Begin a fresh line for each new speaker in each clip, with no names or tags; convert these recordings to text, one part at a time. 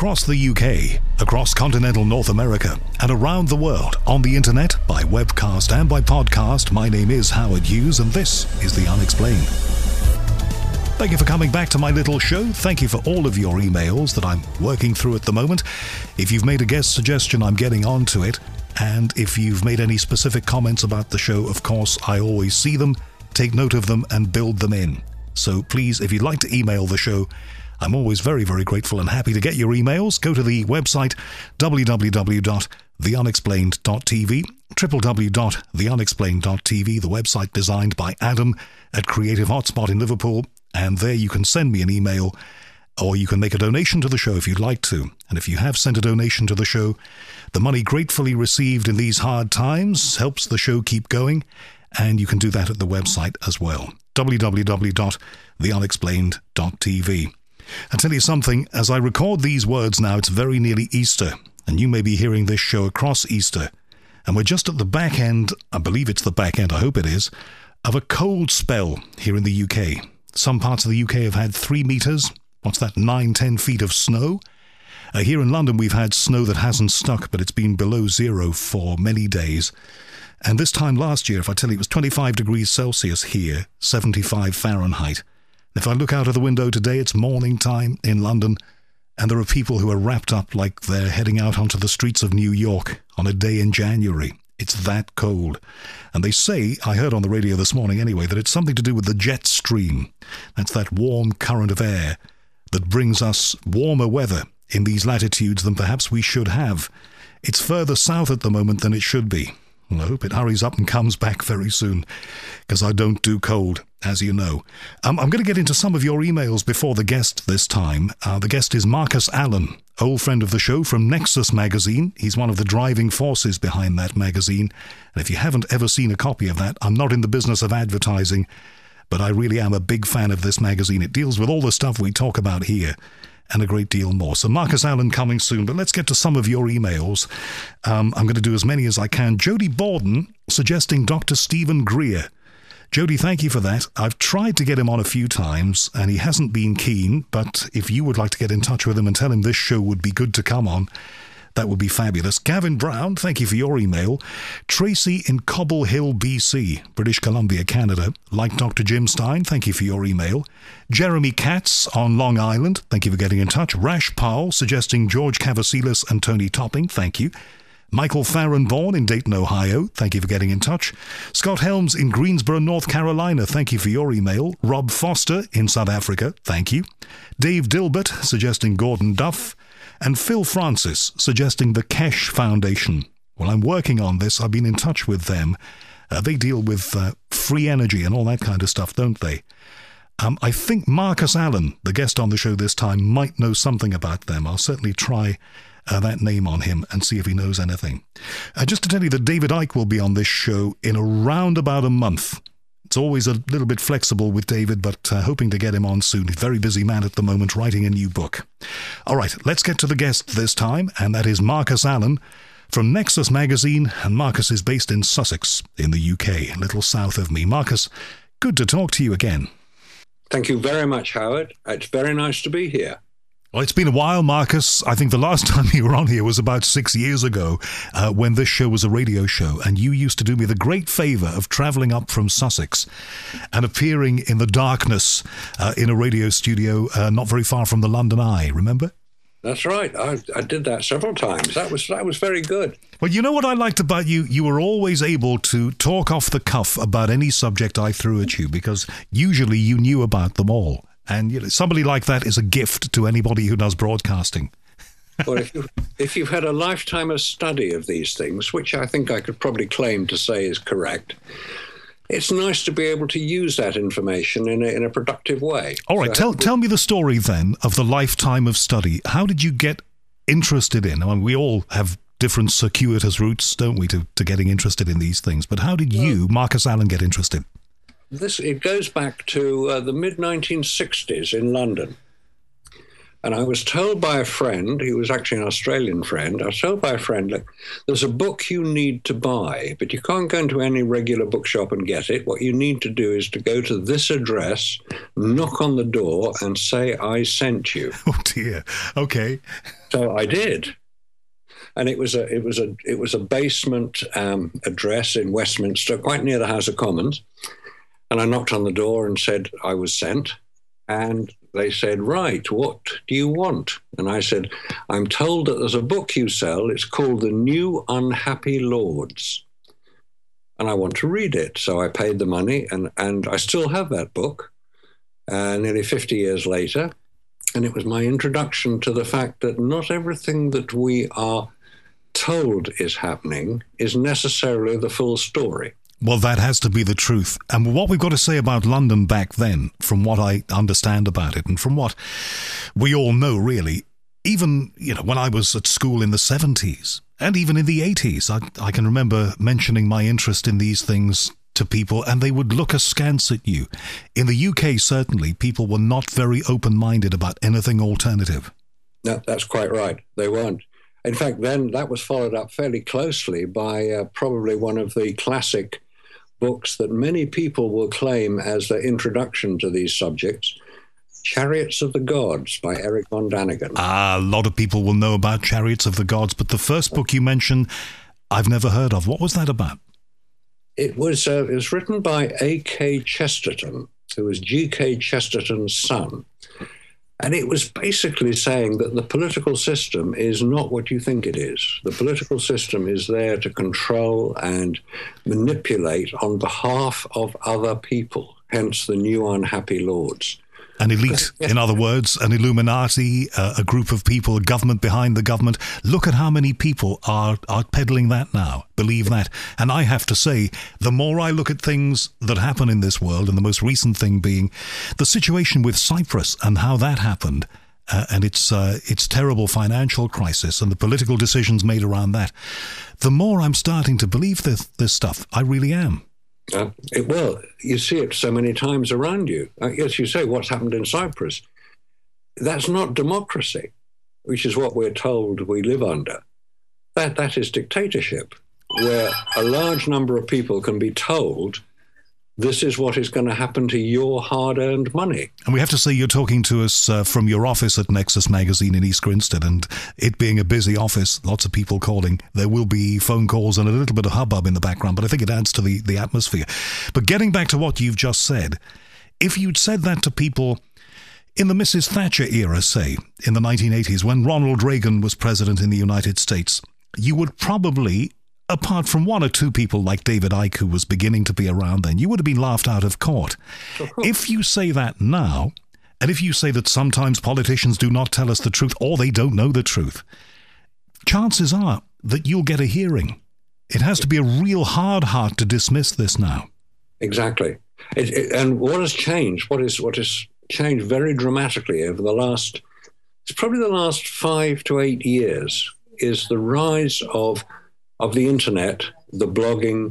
across the UK, across continental North America, and around the world on the internet, by webcast and by podcast. My name is Howard Hughes, and this is The Unexplained. Thank you for coming back to my little show. Thank you for all of your emails that I'm working through at the moment. If you've made a guest suggestion, I'm getting on to it. And if you've made any specific comments about the show, of course, I always see them, take note of them, and build them in. So please, if you'd like to email the show, I'm always very, very grateful and happy to get your emails. Go to the website www.theunexplained.tv, www.theunexplained.tv, the website designed by Adam at Creative Hotspot in Liverpool. And there you can send me an email, or you can make a donation to the show if you'd like to. And if you have sent a donation to the show, the money gratefully received in these hard times helps the show keep going. And you can do that at the website as well, www.theunexplained.tv. I'll tell you something, as I record these words now, it's very nearly Easter, and you may be hearing this show across Easter. And we're just at the back end, I believe it's the back end, I hope it is, of a cold spell here in the UK. Some parts of the UK have had 3 meters, what's that, 9-10 feet of snow. Here in London we've had snow that hasn't stuck, but it's been below zero for many days. And this time last year, if I tell you, it was 25 degrees Celsius here, 75 Fahrenheit. If I look out of the window today, it's morning time in London, and there are people who are wrapped up like they're heading out onto the streets of New York on a day in January. It's that cold. And they say, I heard on the radio this morning anyway, that it's something to do with the jet stream. That's that warm current of air that brings us warmer weather in these latitudes than perhaps we should have. It's further south at the moment than it should be. Well, I hope it hurries up and comes back very soon, because I don't do cold, as you know. I'm going to get into some of your emails before the guest this time. The guest is Marcus Allen, old friend of the show from Nexus magazine. He's one of the driving forces behind that magazine. And if you haven't ever seen a copy of that, I'm not in the business of advertising, but I really am a big fan of this magazine. It deals with all the stuff we talk about here, and a great deal more. So Marcus Allen coming soon, but let's get to some of your emails. I'm going to do as many as I can. Jody Borden suggesting Dr. Stephen Greer. Jody, thank you for that. I've tried to get him on a few times, and he hasn't been keen, but if you would like to get in touch with him and tell him this show would be good to come on, that would be fabulous. Gavin Brown, thank you for your email. Tracy in Cobble Hill, BC, British Columbia, Canada. Like Dr. Jim Stein, thank you for your email. Jeremy Katz on Long Island, thank you for getting in touch. Rash Powell suggesting George Cavasilis and Tony Topping, thank you. Michael Farrenborn in Dayton, Ohio, thank you for getting in touch. Scott Helms in Greensboro, North Carolina, thank you for your email. Rob Foster in South Africa, thank you. Dave Dilbert suggesting Gordon Duff. And Phil Francis suggesting the Kesh Foundation. Well, I'm working on this. I've been in touch with them. They deal with free energy and all that kind of stuff, don't they? I think Marcus Allen, the guest on the show this time, might know something about them. I'll certainly try that name on him and see if he knows anything. Just to tell you that David Icke will be on this show in around about a month. It's always a little bit flexible with David, but hoping to get him on soon. He's a very busy man at the moment, writing a new book. All right, let's get to the guest this time, and that is Marcus Allen from Nexus magazine, and Marcus is based in Sussex in the UK, a little south of me. Marcus, good to talk to you again.
Thank you very much, Howard. It's very nice to be here.
Well, it's been a while, Marcus. I think the last time you were on here was about 6 years ago when this show was a radio show, and you used to do me the great favour of travelling up from Sussex and appearing in the darkness in a radio studio not very far from the London Eye, remember?
That's right. I did that several times. That was very good.
Well, you know what I liked about you? You were always able to talk off the cuff about any subject I threw at you, because usually you knew about them all. And you know, somebody like that is a gift to anybody who does broadcasting.
Well, if you've had a lifetime of study of these things, which I think I could probably claim to say is correct, it's nice to be able to use that information in a productive way.
All right,
so
tell me the story then of the lifetime of study. How did you get interested in? I mean, we all have different circuitous routes, don't we, to getting interested in these things. But how did you, Marcus Allen, get interested?
It goes back to the mid-1960s in London. And I was told by a friend, he was actually an Australian friend, I was told by a friend, look, there's a book you need to buy, but you can't go into any regular bookshop and get it. What you need to do is to go to this address, knock on the door, and say, I sent you.
Oh, dear. Okay.
So I did. And it was a basement address in Westminster, quite near the House of Commons. And I knocked on the door and said I was sent. And they said, right, what do you want? And I said, I'm told that there's a book you sell. It's called The New Unhappy Lords. And I want to read it. So I paid the money, and I still have that book nearly 50 years later. And it was my introduction to the fact that not everything that we are told is happening is necessarily the full story.
Well, that has to be the truth. And what we've got to say about London back then, from what I understand about it, and from what we all know, really, even, when I was at school in the 70s, and even in the 80s, I can remember mentioning my interest in these things to people, and they would look askance at you. In the UK, certainly, people were not very open-minded about anything alternative.
No, that's quite right. They weren't. In fact, then that was followed up fairly closely by probably one of the classic books that many people will claim as their introduction to these subjects, Chariots of the Gods by Eric von Daniken.
A lot of people will know about Chariots of the Gods, but the first book you mentioned, I've never heard of. What was that about?
It was written by A.K. Chesterton, who was G.K. Chesterton's son. And it was basically saying that the political system is not what you think it is. The political system is there to control and manipulate on behalf of other people, hence the new unhappy lords.
An elite, in other words, an Illuminati, a group of people, a government behind the government. Look at how many people are peddling that now, believe that. And I have to say, the more I look at things that happen in this world, and the most recent thing being the situation with Cyprus and how that happened, and its terrible financial crisis and the political decisions made around that, the more I'm starting to believe this stuff. I really am.
Well, you see it so many times around you. As you say, what's happened in Cyprus, that's not democracy, which is what we're told we live under. That is dictatorship, where a large number of people can be told this is what is going to happen to your hard-earned money.
And we have to say you're talking to us from your office at Nexus Magazine in East Grinstead, and it being a busy office, lots of people calling. There will be phone calls and a little bit of hubbub in the background, but I think it adds to the atmosphere. But getting back to what you've just said, if you'd said that to people in the Mrs. Thatcher era, say, in the 1980s, when Ronald Reagan was president in the United States, you would probably, apart from one or two people like David Icke, who was beginning to be around then, you would have been laughed out of court. If you say that now, and if you say that sometimes politicians do not tell us the truth, or they don't know the truth, chances are that you'll get a hearing. It has to be a real hard heart to dismiss this now.
Exactly. And what has changed, what has changed very dramatically over it's probably the last 5 to 8 years, is the rise of the internet, the blogging,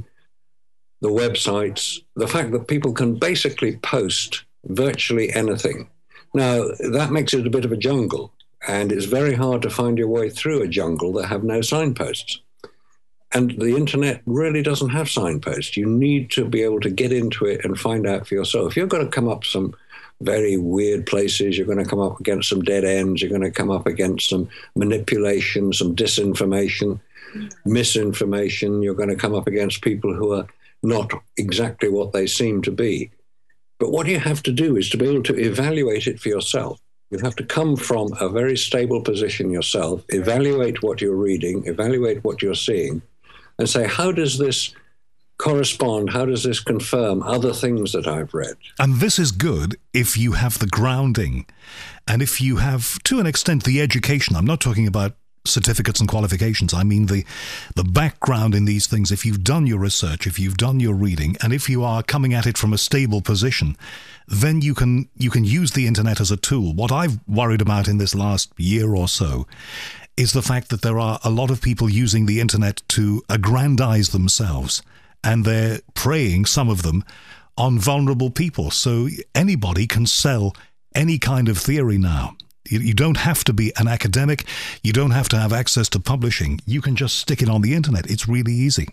the websites, the fact that people can basically post virtually anything. Now, that makes it a bit of a jungle, and it's very hard to find your way through a jungle that have no signposts. And the internet really doesn't have signposts. You need to be able to get into it and find out for yourself. You're going to come up some very weird places. You're going to come up against some dead ends. You're going to come up against some manipulation, some disinformation, misinformation. You're going to come up against people who are not exactly what they seem to be. But what you have to do is to be able to evaluate it for yourself. You have to come from a very stable position yourself, evaluate what you're reading, evaluate what you're seeing, and say, how does this correspond? How does this confirm other things that I've read?
And this is good if you have the grounding and if you have, to an extent, the education. I'm not talking about certificates and qualifications. I mean the background in these things. If you've done your research, if you've done your reading, and if you are coming at it from a stable position, then you can use the internet as a tool. What I've worried about in this last year or so is the fact that there are a lot of people using the internet to aggrandize themselves, and they're preying, some of them, on vulnerable people. So anybody can sell any kind of theory now. You don't have to be an academic. You don't have to have access to publishing. You can just stick it on the internet. It's really easy.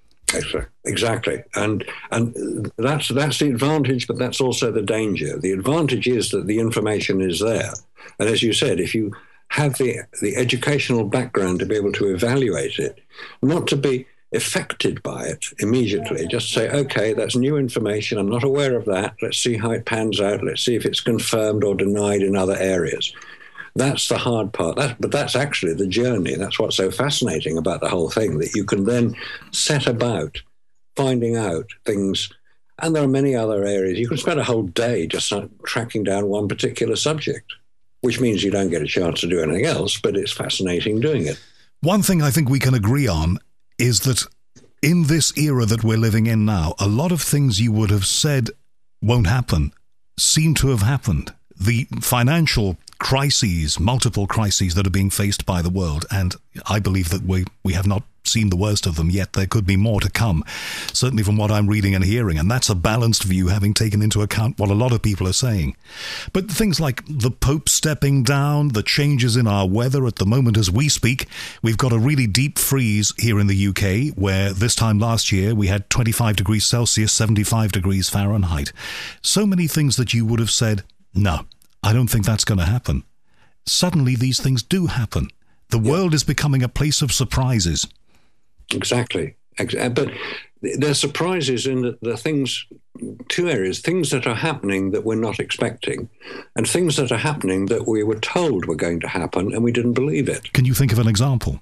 Exactly. And that's the advantage, but that's also the danger. The advantage is that the information is there. And as you said, if you have the educational background to be able to evaluate it, not to be affected by it immediately, just say, okay, that's new information. I'm not aware of that. Let's see how it pans out. Let's see if it's confirmed or denied in other areas. That's the hard part. But that's actually the journey. That's what's so fascinating about the whole thing, that you can then set about finding out things. And there are many other areas. You can spend a whole day just tracking down one particular subject, which means you don't get a chance to do anything else, but it's fascinating doing it.
One thing I think we can agree on is that in this era that we're living in now, a lot of things you would have said won't happen seem to have happened. The financial crises, multiple crises that are being faced by the world, and I believe that we have not seen the worst of them yet. There could be more to come, certainly from what I'm reading and hearing, and that's a balanced view, having taken into account what a lot of people are saying. But things like the Pope stepping down, the changes in our weather at the moment as we speak, we've got a really deep freeze here in the UK, where this time last year we had 25 degrees Celsius, 75 degrees Fahrenheit. So many things that you would have said, no, I don't think that's going to happen. Suddenly these things do happen. The world is becoming a place of surprises.
Exactly. But there's surprises in the things, two areas, things that are happening that we're not expecting, and things that are happening that we were told were going to happen and we didn't believe it.
Can you think of an example?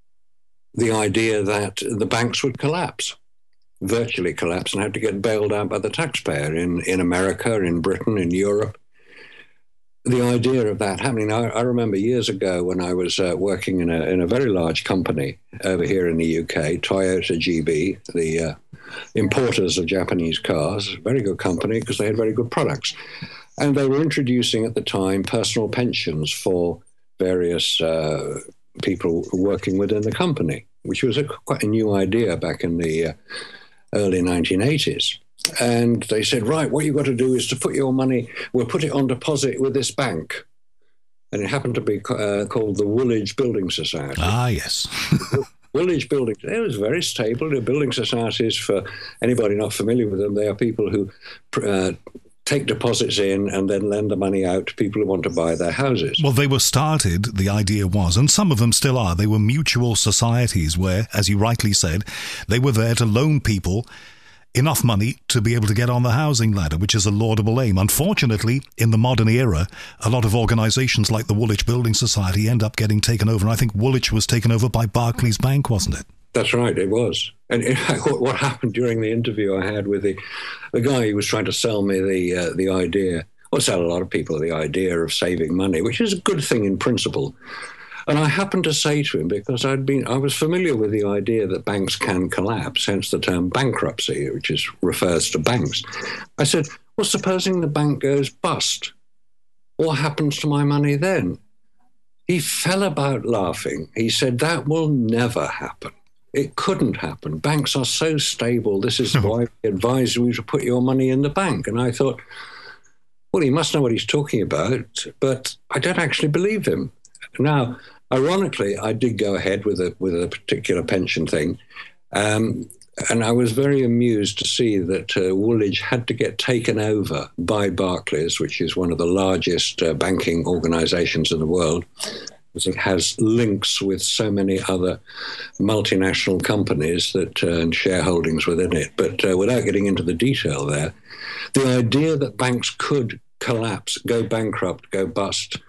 The idea that the banks would collapse, virtually collapse, and have to get bailed out by the taxpayer in America, in Britain, in Europe. The idea of that happening. I remember years ago when I was working in a very large company over here in the UK, Toyota GB, the importers of Japanese cars, very good company because they had very good products. And they were introducing at the time personal pensions for various people working within the company, which was quite a new idea back in the early 1980s. And they said, right, what you've got to do is to put your money, we'll put it on deposit with this bank. And it happened to be called the Woolwich Building Society.
Ah, yes.
Woolwich Building, it was very stable. The building societies, for anybody not familiar with them, they are people who take deposits in and then lend the money out to people who want to buy their houses.
Well, they were started, the idea was, and some of them still are, they were mutual societies where, as you rightly said, they were there to loan people enough money to be able to get on the housing ladder, which is a laudable aim. Unfortunately, in the modern era, a lot of organisations like the Woolwich Building Society end up getting taken over. And I think Woolwich was taken over by Barclays Bank, wasn't it?
That's right, it was. And in fact, what happened during the interview I had with the guy who was trying to sell me the idea, or sell a lot of people the idea of saving money, which is a good thing in principle. And I happened to say to him, because I was familiar with the idea that banks can collapse, hence the term bankruptcy, which refers to banks. I said, well, supposing the bank goes bust, what happens to my money then? He fell about laughing. He said, that will never happen. It couldn't happen. Banks are so stable. This is why we advise you to put your money in the bank. And I thought, well, he must know what he's talking about, but I don't actually believe him. Now, ironically, I did go ahead with a particular pension thing, and I was very amused to see that Woolwich had to get taken over by Barclays, which is one of the largest banking organisations in the world, because it has links with so many other multinational companies and shareholdings within it. But without getting into the detail there, the idea that banks could collapse, go bankrupt, go bust,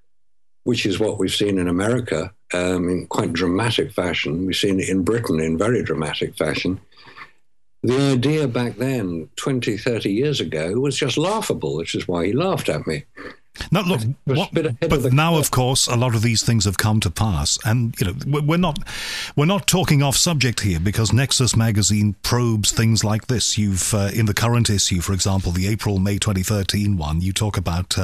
which is what we've seen in America in quite dramatic fashion. We've seen it in Britain in very dramatic fashion. The idea back then, 20, 30 years ago, was just laughable, which is why he laughed at me.
Now, look, but now, of course, a lot of these things have come to pass, and we're not talking off subject here, because Nexus magazine probes things like this. You've in the current issue, for example, the April-May 2013 one, you talk about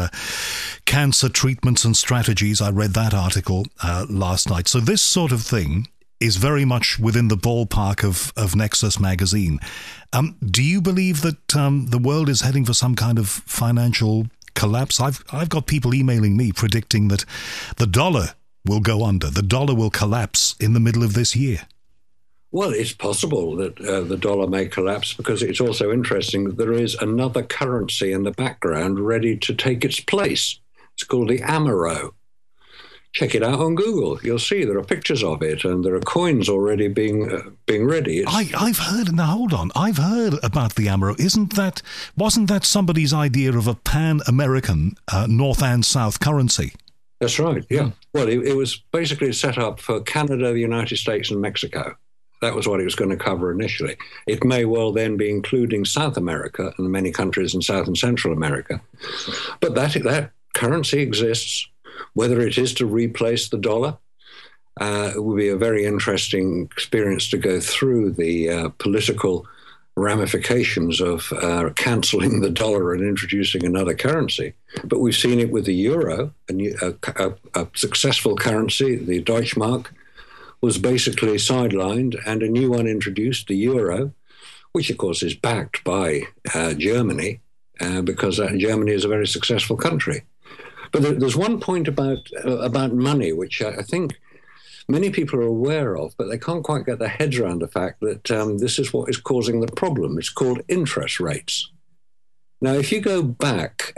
cancer treatments and strategies. I read that article last night. So this sort of thing is very much within the ballpark of Nexus magazine. Do you believe that the world is heading for some kind of financial collapse? I've got people emailing me predicting that the dollar will go under. The dollar will collapse in the middle of this year.
Well, it's possible that the dollar may collapse, because it's also interesting that there is another currency in the background ready to take its place. It's called the Amero. Check it out on Google. You'll see there are pictures of it, and there are coins already being ready.
I've heard. Now hold on. I've heard about the Amero. Wasn't that somebody's idea of a pan-American North and South currency?
That's right. Yeah. Well, it was basically set up for Canada, the United States, and Mexico. That was what it was going to cover initially. It may well then be including South America and many countries in South and Central America. But that currency exists. Whether it is to replace the dollar, it will be a very interesting experience to go through the political ramifications of cancelling the dollar and introducing another currency. But we've seen it with the euro, a successful currency. The Deutschmark was basically sidelined, and a new one introduced, the euro, which of course is backed by Germany, because Germany is a very successful country. But there's one point about money, which I think many people are aware of, but they can't quite get their heads around the fact that this is what is causing the problem. It's called interest rates. Now, if you go back,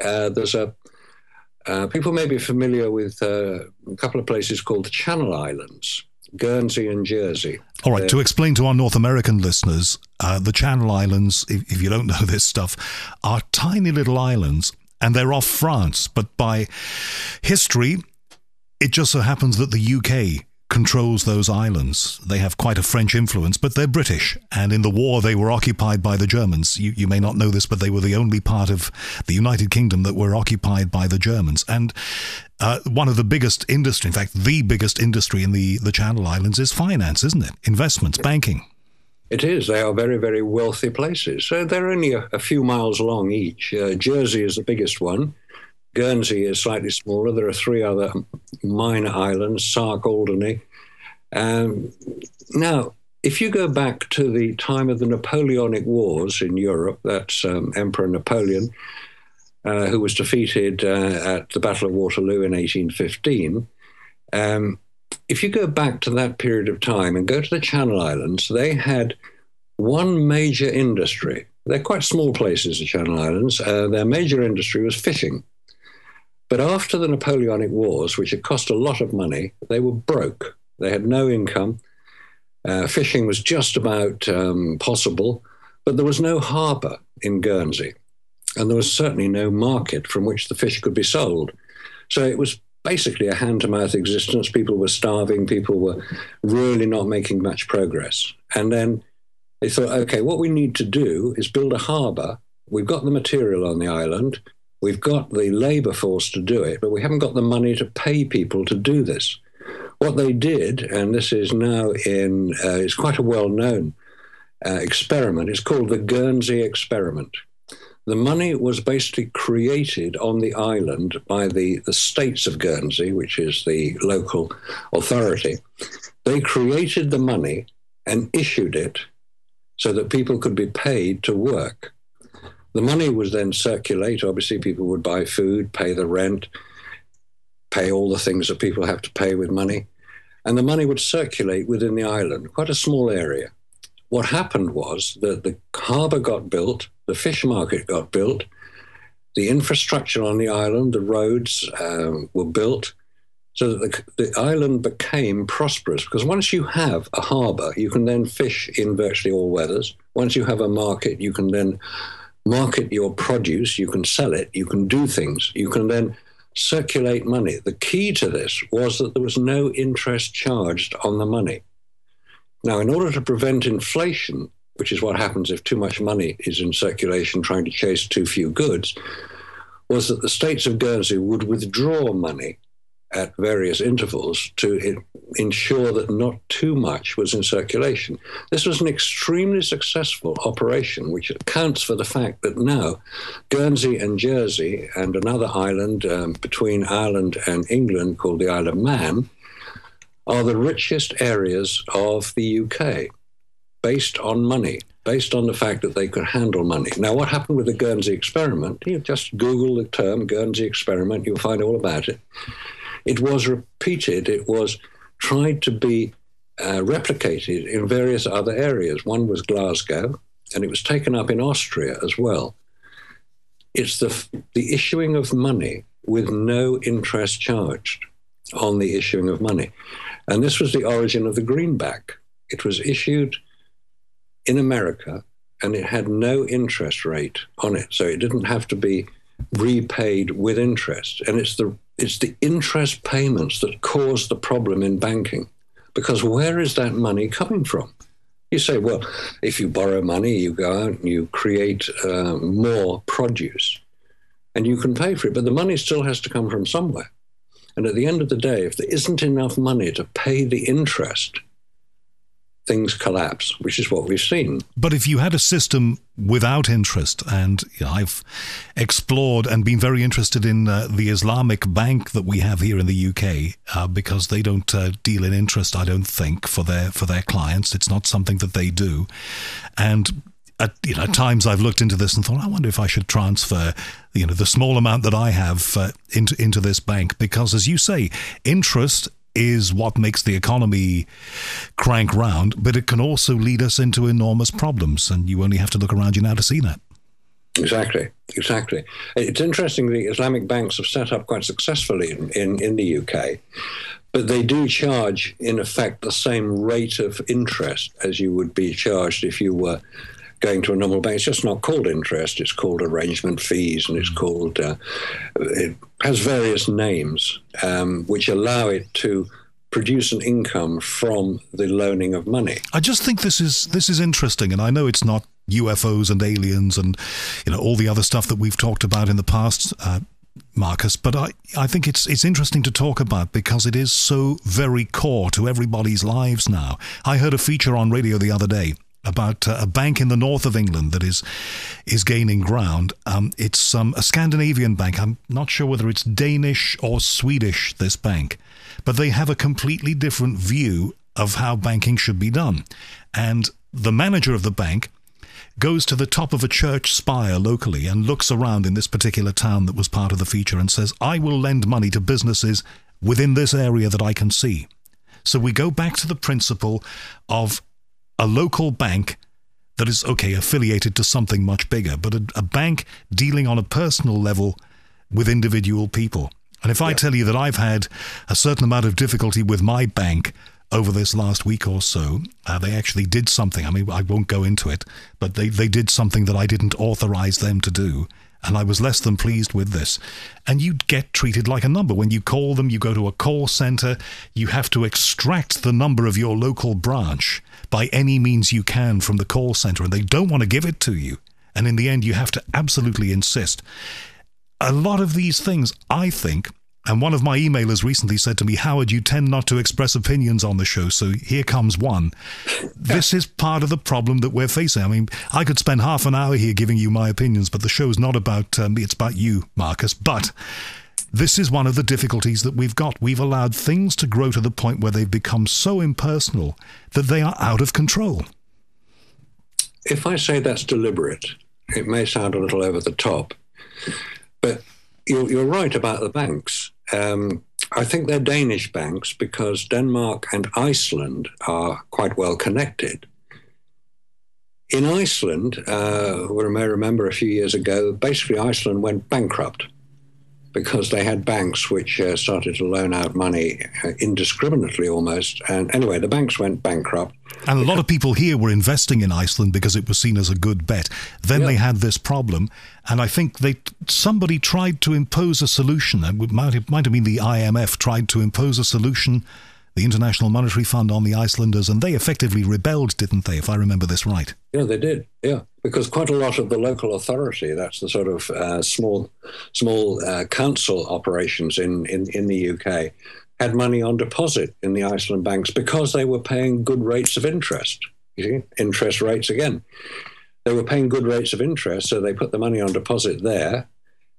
people may be familiar with a couple of places called the Channel Islands, Guernsey and Jersey.
All right, to explain to our North American listeners, the Channel Islands, if you don't know this stuff, are tiny little islands, and they're off France. But by history, it just so happens that the UK controls those islands. They have quite a French influence, but they're British. And in the war, they were occupied by the Germans. You may not know this, but they were the only part of the United Kingdom that were occupied by the Germans. And one of the biggest industry, in fact, the biggest industry in the Channel Islands is finance, isn't it? Investments, banking.
It is. They are very, very wealthy places. So they're only a few miles long each. Jersey is the biggest one. Guernsey is slightly smaller. There are three other minor islands, Sark, Alderney. Now, if you go back to the time of the Napoleonic Wars in Europe, that's Emperor Napoleon, who was defeated at the Battle of Waterloo in 1815, if you go back to that period of time and go to the Channel Islands, they had one major industry. They're quite small places, the Channel Islands. Their major industry was fishing. But after the Napoleonic Wars, which had cost a lot of money, they were broke. They had no income. Fishing was just about possible, but there was no harbour in Guernsey. And there was certainly no market from which the fish could be sold. So it was basically a hand-to-mouth existence. People were starving. People were really not making much progress. And then they thought, okay, what we need to do is build a harbour. We've got the material on the island. We've got the labour force to do it, but we haven't got the money to pay people to do this. What they did, and this is now it's quite a well-known experiment, it's called the Guernsey experiment. The money was basically created on the island by the States of Guernsey, which is the local authority. They created the money and issued it so that people could be paid to work. The money was then circulate. Obviously, people would buy food, pay the rent, pay all the things that people have to pay with money. And the money would circulate within the island, quite a small area. What happened was that the harbour got built, the fish market got built, the infrastructure on the island, the roads were built, so that the island became prosperous. Because once you have a harbour, you can then fish in virtually all weathers. Once you have a market, you can then market your produce, you can sell it, you can do things, you can then circulate money. The key to this was that there was no interest charged on the money. Now, in order to prevent inflation, which is what happens if too much money is in circulation trying to chase too few goods, was that the States of Guernsey would withdraw money at various intervals to ensure that not too much was in circulation. This was an extremely successful operation, which accounts for the fact that now Guernsey and Jersey and another island between Ireland and England called the Isle of Man are the richest areas of the UK based on money. based on the fact that they could handle money. Now, what happened with the Guernsey experiment? You just Google the term Guernsey experiment, you'll find all about it. It was repeated, it was tried to be replicated in various other areas. One was Glasgow, and it was taken up in Austria as well. It's the issuing of money with no interest charged on the issuing of money. And this was the origin of the greenback. It was issued in America, and it had no interest rate on it. So it didn't have to be repaid with interest. And it's the interest payments that cause the problem in banking. Because where is that money coming from? You say, well, if you borrow money, you go out and you create more produce, and you can pay for it, but the money still has to come from somewhere. And at the end of the day, if there isn't enough money to pay the interest, things collapse, which is what we've seen.
But if you had a system without interest, and I've explored and been very interested in the Islamic bank that we have here in the UK, because they don't deal in interest, I don't think, for their clients. It's not something that they do. And at times I've looked into this and thought, I wonder if I should transfer the small amount that I have into this bank, because, as you say, interest is what makes the economy crank round, but it can also lead us into enormous problems, and you only have to look around you now to see that.
Exactly. It's interesting, the Islamic banks have set up quite successfully in the UK, but they do charge, in effect, the same rate of interest as you would be charged if you were going to a normal bank. It's just not called interest, it's called arrangement fees, and it's called, it has various names which allow it to produce an income from the loaning of money. I
just think this is interesting, and I know it's not UFOs and aliens and all the other stuff that we've talked about in the past, Marcus, but I think it's interesting to talk about because it is so very core to everybody's lives now. I heard a feature on radio the other day about a bank in the north of England that is gaining ground. It's a Scandinavian bank. I'm not sure whether it's Danish or Swedish, this bank, but they have a completely different view of how banking should be done. And the manager of the bank goes to the top of a church spire locally and looks around in this particular town that was part of the feature and says, I will lend money to businesses within this area that I can see. So we go back to the principle of a local bank that is, affiliated to something much bigger, but a bank dealing on a personal level with individual people. And if I tell you that I've had a certain amount of difficulty with my bank over this last week or so, they actually did something. I mean, I won't go into it, but they did something that I didn't authorize them to do. And I was less than pleased with this. And you get treated like a number. When you call them, you go to a call center, you have to extract the number of your local branch by any means you can from the call center, and they don't want to give it to you. And in the end, you have to absolutely insist. A lot of these things, I think, and one of my emailers recently said to me, Howard, you tend not to express opinions on the show, so here comes one. This is part of the problem that we're facing. I mean, I could spend half an hour here giving you my opinions, but the show's not about me, it's about you, Marcus. But this is one of the difficulties that we've got. We've allowed things to grow to the point where they've become so impersonal that they are out of control.
If I say that's deliberate, it may sound a little over the top, but you're right about the banks. I think they're Danish banks because Denmark and Iceland are quite well connected. In Iceland, you may remember a few years ago, basically Iceland went bankrupt because they had banks which started to loan out money indiscriminately almost. And anyway, the banks went bankrupt.
And a lot of people here were investing in Iceland because it was seen as a good bet. Then they had this problem, and I think somebody tried to impose a solution. It might have been the IMF tried to impose a solution, the International Monetary Fund, on the Icelanders, and they effectively rebelled, didn't they, if I remember this right?
Yeah, they did, because quite a lot of the local authority, that's the sort of small council operations in the UK, had money on deposit in the Iceland banks because they were paying good rates of interest. You see, interest rates again. They were paying good rates of interest, so they put the money on deposit there,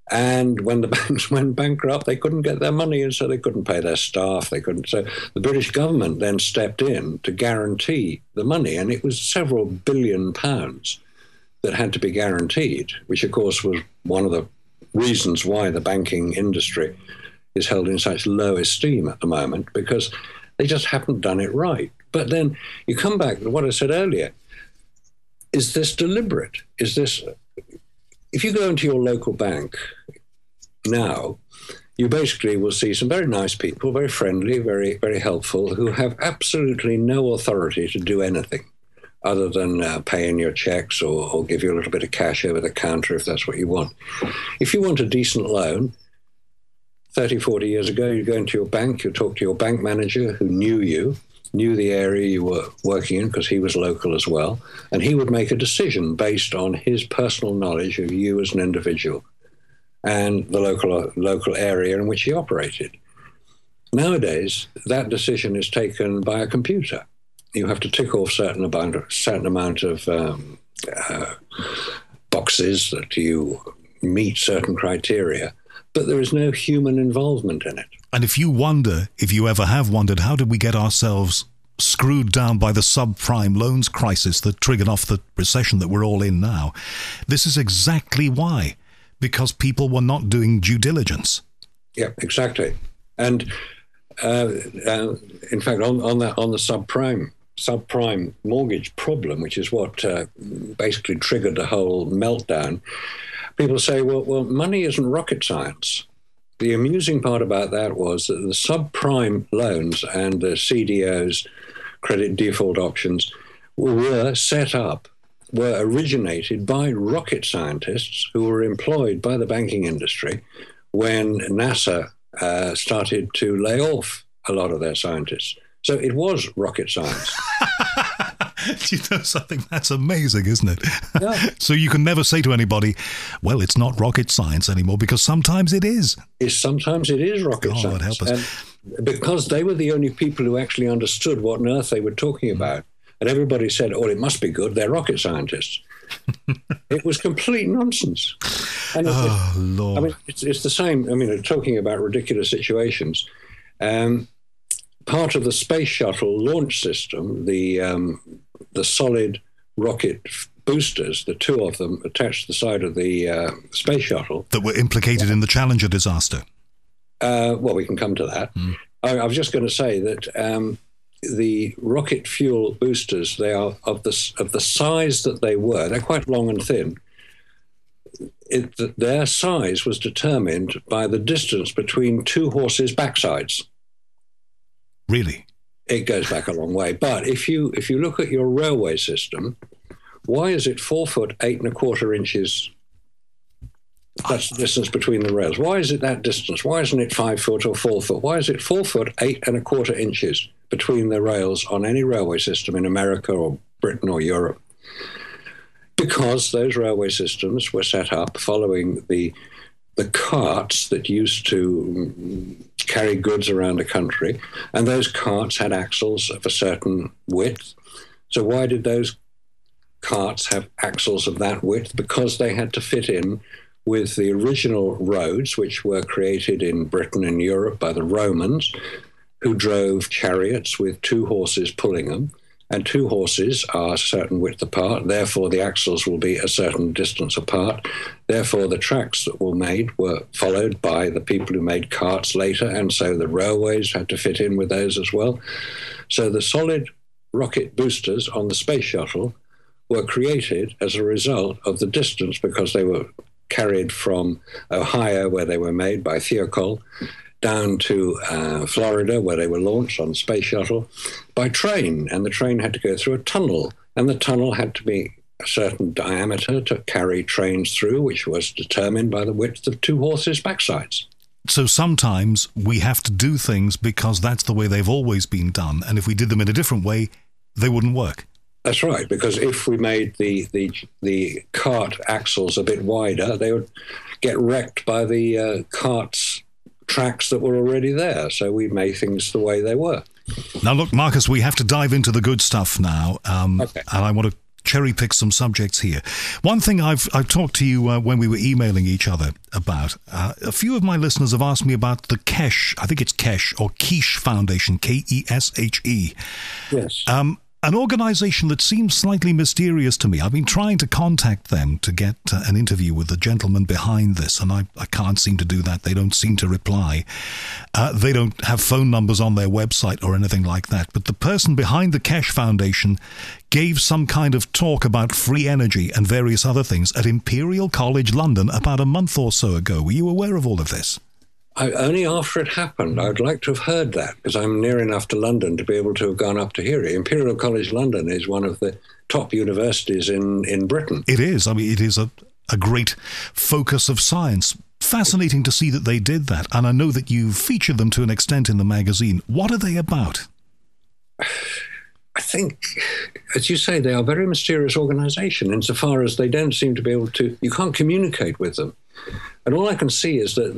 And when the banks went bankrupt, they couldn't get their money, and so they couldn't pay their staff. They couldn't. So the British government then stepped in to guarantee the money, and it was several £billion that had to be guaranteed, which of course was one of the reasons why the banking industry is held in such low esteem at the moment, because they just haven't done it right. But then you come back to what I said earlier. Is this deliberate? Is this... If you go into your local bank now, you basically will see some very nice people, very friendly, very, very helpful, who have absolutely no authority to do anything other than paying your checks or give you a little bit of cash over the counter if that's what you want. If you want a decent loan, 30, 40 years ago, you go into your bank, you talk to your bank manager who knew you, knew the area you were working in because he was local as well, and he would make a decision based on his personal knowledge of you as an individual and the local area in which he operated. Nowadays, that decision is taken by a computer. You have to tick off certain amount of boxes that you meet certain criteria, but there is no human involvement in it. And
if you ever have wondered, how did we get ourselves screwed down by the subprime loans crisis that triggered off the recession that we're all in now? This is exactly why, because people were not doing due diligence.
Yeah, exactly. And in fact, on the subprime mortgage problem, which is what basically triggered the whole meltdown, people say, well, money isn't rocket science. The amusing part about that was that the subprime loans and the CDOs, credit default options, were originated by rocket scientists who were employed by the banking industry when NASA started to lay off a lot of their scientists. So it was rocket science.
You know something? That's amazing, isn't it?
Yeah.
So you can never say to anybody, well, it's not rocket science anymore, because sometimes it is.
Sometimes it is rocket science.
Help us.
And because they were the only people who actually understood what on earth they were talking about. And everybody said, oh, it must be good. They're rocket scientists. It was complete nonsense. And
Lord.
I mean, it's the same. I mean, talking about ridiculous situations. Part of the space shuttle launch system, the solid rocket boosters, the two of them attached to the side of the space shuttle.
That were implicated in the Challenger disaster.
Well, we can come to that. I was just going to say that the rocket fuel boosters, they are of the size that they were. They're quite long and thin. Their size was determined by the distance between two horses' backsides.
Really?
It goes back a long way. But if you look at your railway system, why is it 4 foot 8 1/4 inches? That's the distance between the rails. Why is it that distance? Why isn't it 5 foot or 4 foot? Why is it 4 foot 8 1/4 inches between the rails on any railway system in America or Britain or Europe? Because those railway systems were set up following the carts that used to carry goods around the country, and those carts had axles of a certain width. So why did those carts have axles of that width? Because they had to fit in with the original roads, which were created in Britain and Europe by the Romans, who drove chariots with two horses pulling them. And two horses are a certain width apart, therefore the axles will be a certain distance apart. Therefore the tracks that were made were followed by the people who made carts later, and so the railways had to fit in with those as well. So the solid rocket boosters on the space shuttle were created as a result of the distance, because they were carried from Ohio, where they were made by Thiokol, down to Florida, where they were launched on the space shuttle, by train. And the train had to go through a tunnel, and the tunnel had to be a certain diameter to carry trains through, which was determined by the width of two horses' backsides.
So sometimes we have to do things because that's the way they've always been done, and if we did them in a different way, they wouldn't work.
That's right, because if we made the cart axles a bit wider, they would get wrecked by the cart's tracks that were already there. So we made things the way they were.
Now, look, Marcus, we have to dive into the good stuff now.
Okay.
And I want to cherry pick some subjects here. One thing I've talked to you when we were emailing each other about, a few of my listeners have asked me about the Keshe, I think it's Keshe or Quiche Foundation, Keshe.
Yes.
An organization that seems slightly mysterious to me. I've been trying to contact them to get an interview with the gentleman behind this, and I can't seem to do that. They don't seem to reply. They don't have phone numbers on their website or anything like that. But the person behind the Keshe Foundation gave some kind of talk about free energy and various other things at Imperial College London about a month or so ago. Were you aware of all of this?
Only after it happened. I would like to have heard that, because I'm near enough to London to be able to have gone up to hear it. Imperial College London is one of the top universities in Britain.
It is. I mean, it is a great focus of science. Fascinating to see that they did that. And I know that you featured them to an extent in the magazine. What are they about?
I think, as you say, they are a very mysterious organization insofar as they don't seem to be able to, you can't communicate with them. And all I can see is that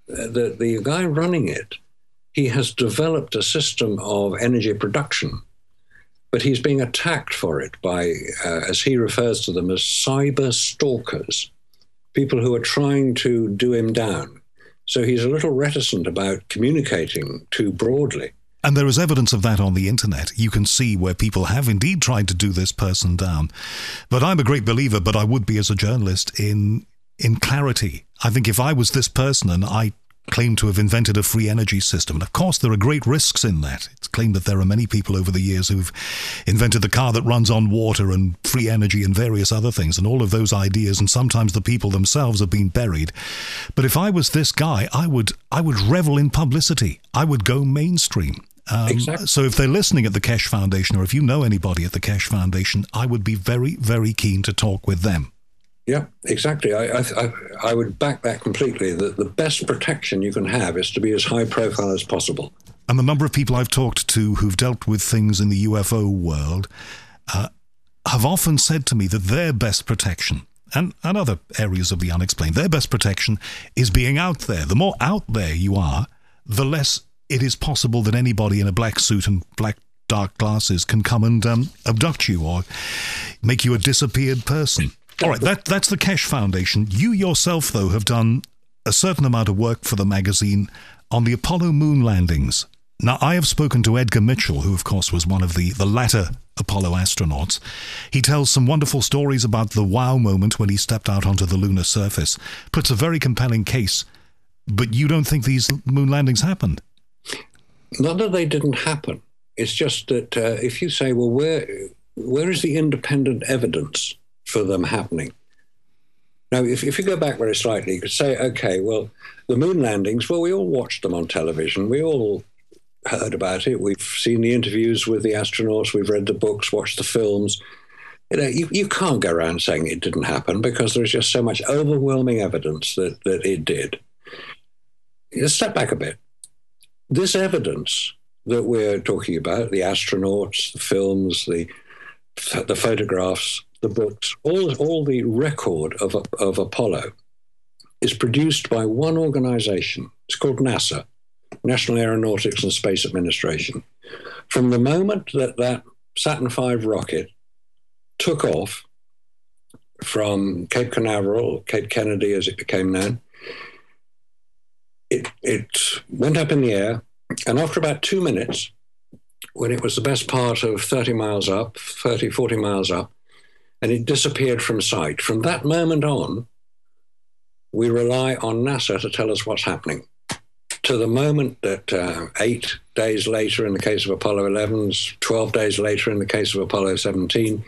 the guy running it, he has developed a system of energy production, but he's being attacked for it by, as he refers to them, as cyber stalkers, people who are trying to do him down. So he's a little reticent about communicating too broadly.
And there is evidence of that on the internet. You can see where people have indeed tried to do this person down. But I'm a great believer, but I would be as a journalist, in clarity. I think if I was this person and I claim to have invented a free energy system, and of course there are great risks in that. It's claimed that there are many people over the years who've invented the car that runs on water and free energy and various other things, and all of those ideas, and sometimes the people themselves have been buried. But if I was this guy, I would revel in publicity. I would go mainstream.
Exactly.
So if they're listening at the Keshe Foundation, or if you know anybody at the Keshe Foundation, I would be very, very keen to talk with them.
Yeah, exactly. I would back that completely. That the best protection you can have is to be as high profile as possible.
And the number of people I've talked to who've dealt with things in the UFO world have often said to me that their best protection, and other areas of the unexplained, their best protection is being out there. The more out there you are, the less it is possible that anybody in a black suit and black dark glasses can come and abduct you or make you a disappeared person. All right, that's the Keshe Foundation. You yourself, though, have done a certain amount of work for the magazine on the Apollo moon landings. Now, I have spoken to Edgar Mitchell, who, of course, was one of the latter Apollo astronauts. He tells some wonderful stories about the wow moment when he stepped out onto the lunar surface. Puts a very compelling case. But you don't think these moon landings happened?
Not that they didn't happen. It's just that if you say, well, where is the independent evidence for them happening? Now, if you go back very slightly, you could say, okay, well, the moon landings, well, we all watched them on television. We all heard about it. We've seen the interviews with the astronauts. We've read the books, watched the films. You can't go around saying it didn't happen because there's just so much overwhelming evidence that it did. Let's step back a bit. This evidence that we're talking about, the astronauts, the films, the photographs, the books, all the record of Apollo is produced by one organization. It's called NASA, National Aeronautics and Space Administration. From the moment that Saturn V rocket took off from Cape Canaveral, Cape Kennedy as it became known, it went up in the air, and after about 2 minutes, when it was the best part of 40 miles up, and it disappeared from sight. From that moment on, we rely on NASA to tell us what's happening. To the moment that 8 days later in the case of Apollo 11, 12 days later in the case of Apollo 17,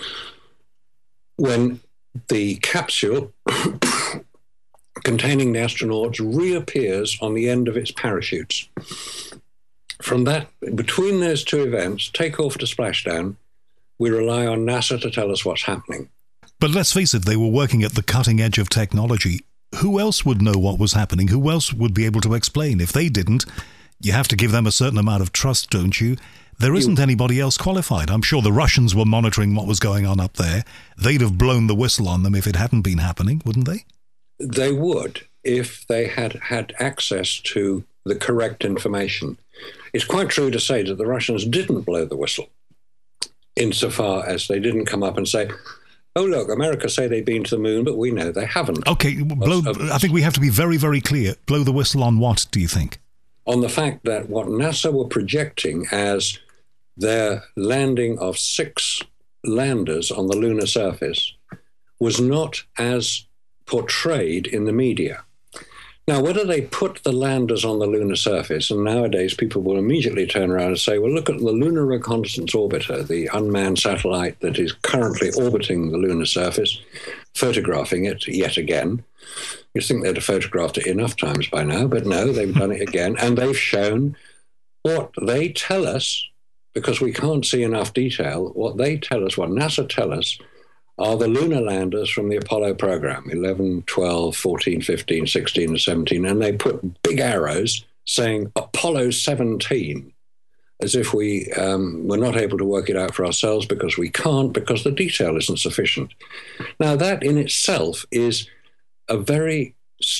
when the capsule containing the astronauts reappears on the end of its parachutes. From that, between those two events, takeoff to splashdown, we rely on NASA to tell us what's happening.
But let's face it, they were working at the cutting edge of technology. Who else would know what was happening? Who else would be able to explain? If they didn't, you have to give them a certain amount of trust, don't you? There isn't anybody else qualified. I'm sure the Russians were monitoring what was going on up there. They'd have blown the whistle on them if it hadn't been happening, wouldn't they?
They would, if they had access to the correct information. It's quite true to say that the Russians didn't blow the whistle. insofar as they didn't come up and say, oh, look, America say they've been to the moon, but we know they haven't.
Okay, I think we have to be very, very clear. Blow the whistle on what, do you think?
On the fact that what NASA were projecting as their landing of 6 landers on the lunar surface was not as portrayed in the media. Now, whether they put the landers on the lunar surface, and nowadays people will immediately turn around and say, well, look at the Lunar Reconnaissance Orbiter, the unmanned satellite that is currently orbiting the lunar surface, photographing it yet again. You'd think they'd have photographed it enough times by now, but no, they've done it again. And they've shown what they tell us, because we can't see enough detail, what they tell us, what NASA tell us, are the lunar landers from the Apollo program, 11, 12, 14, 15, 16, and 17. And they put big arrows saying Apollo 17, as if we were not able to work it out for ourselves because we can't, because the detail isn't sufficient. Now, that in itself is a very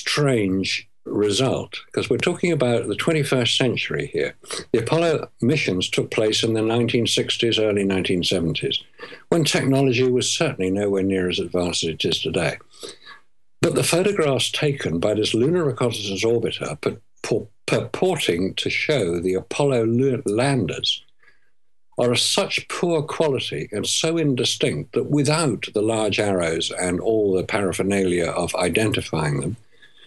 strange result, because we're talking about the 21st century here. The Apollo missions took place in the 1960s, early 1970s, when technology was certainly nowhere near as advanced as it is today. But the photographs taken by this Lunar Reconnaissance Orbiter purporting to show the Apollo landers are of such poor quality and so indistinct that without the large arrows and all the paraphernalia of identifying them,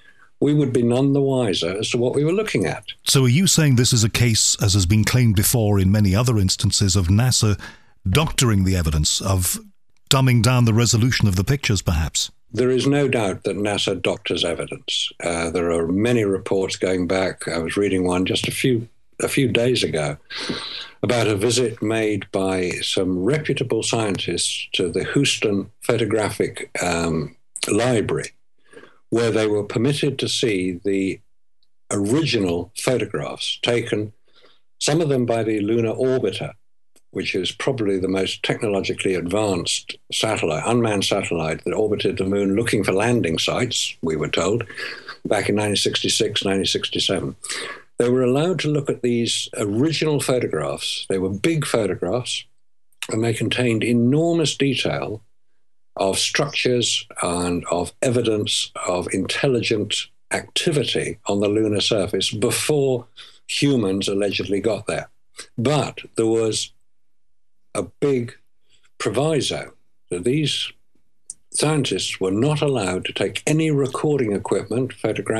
we would be none the wiser as to what we were looking at.
So are you saying this is a case, as has been claimed before in many other instances, of NASA doctoring the evidence, of dumbing down the resolution of the pictures, perhaps?
There is no doubt that NASA doctors evidence. There are many reports going back. I was reading one just a few days ago about a visit made by some reputable scientists to the Houston Photographic Library, where they were permitted to see the original photographs taken, some of them by the Lunar Orbiter, which is probably the most technologically advanced satellite, unmanned satellite that orbited the moon looking for landing sites, we were told, back in 1966, 1967. They were allowed to look at these original photographs. They were big photographs, and they contained enormous detail of structures and of evidence of intelligent activity on the lunar surface before humans allegedly got there. But there was a big proviso that these scientists were not allowed to take any recording equipment,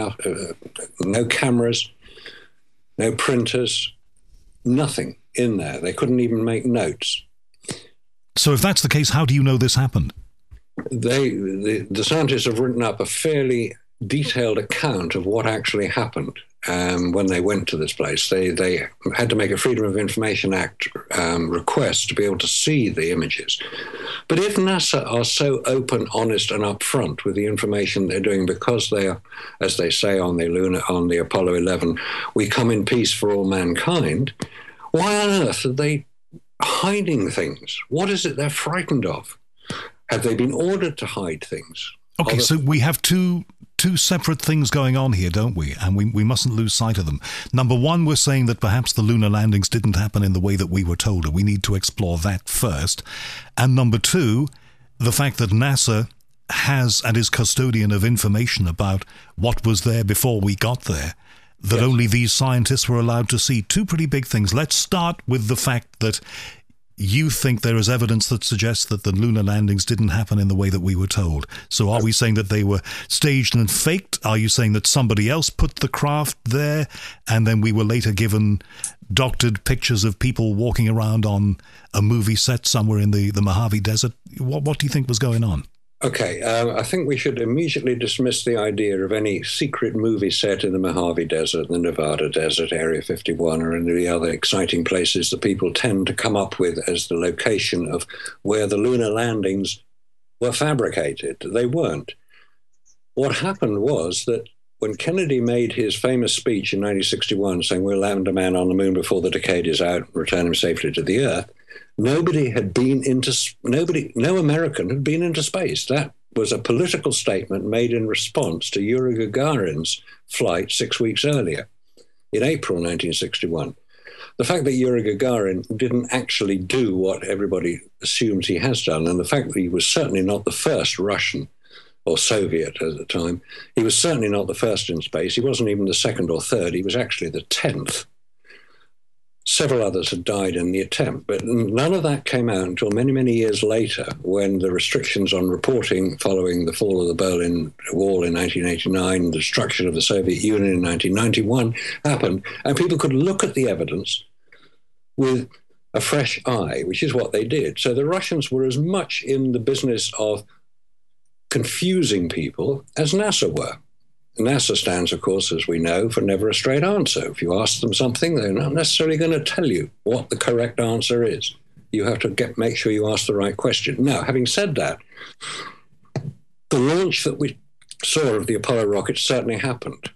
no cameras, no printers, nothing in there. They couldn't even make notes.
So if that's the case, how do you know this happened?
The scientists have written up a fairly detailed account of what actually happened when they went to this place. They had to make a Freedom of Information Act request to be able to see the images. But if NASA are so open, honest, and upfront with the information they're doing, because they are, as they say on the Apollo 11, we come in peace for all mankind, why on earth are they hiding things? What is it they're frightened of? Have they been ordered to hide things?
Okay, so we have two separate things going on here, don't we? And we mustn't lose sight of them. Number one, we're saying that perhaps the lunar landings didn't happen in the way that we were told, and we need to explore that first. And number two, the fact that NASA has and is custodian of information about what was there before we got there, that yes, only these scientists were allowed to see. Two pretty big things. Let's start with the fact that you think there is evidence that suggests that the lunar landings didn't happen in the way that we were told. So are we saying that they were staged and faked? Are you saying that somebody else put the craft there and then we were later given doctored pictures of people walking around on a movie set somewhere in the Mojave Desert? What do you think was going on?
Okay, I think we should immediately dismiss the idea of any secret movie set in the Mojave Desert, the Nevada Desert, Area 51, or any other exciting places that people tend to come up with as the location of where the lunar landings were fabricated. They weren't. What happened was that when Kennedy made his famous speech in 1961 saying we'll land a man on the moon before the decade is out and return him safely to the Earth, no American had been into space. That was a political statement made in response to Yuri Gagarin's flight 6 weeks earlier, in April 1961. the fact that Yuri Gagarin didn't actually do what everybody assumes he has done, and the fact that he was certainly not the first Russian or Soviet at the time, he was certainly not the first in space. He wasn't even the second or third. He was actually the 10th. Several others had died in the attempt, but none of that came out until many, many years later, when the restrictions on reporting following the fall of the Berlin Wall in 1989, the destruction of the Soviet Union in 1991 happened, and people could look at the evidence with a fresh eye, which is what they did. So the Russians were as much in the business of confusing people as NASA were. NASA stands, of course, as we know, for never a straight answer. If you ask them something, they're not necessarily going to tell you what the correct answer is. You have to make sure you ask the right question. Now, having said that, the launch that we saw of the Apollo rocket certainly happened.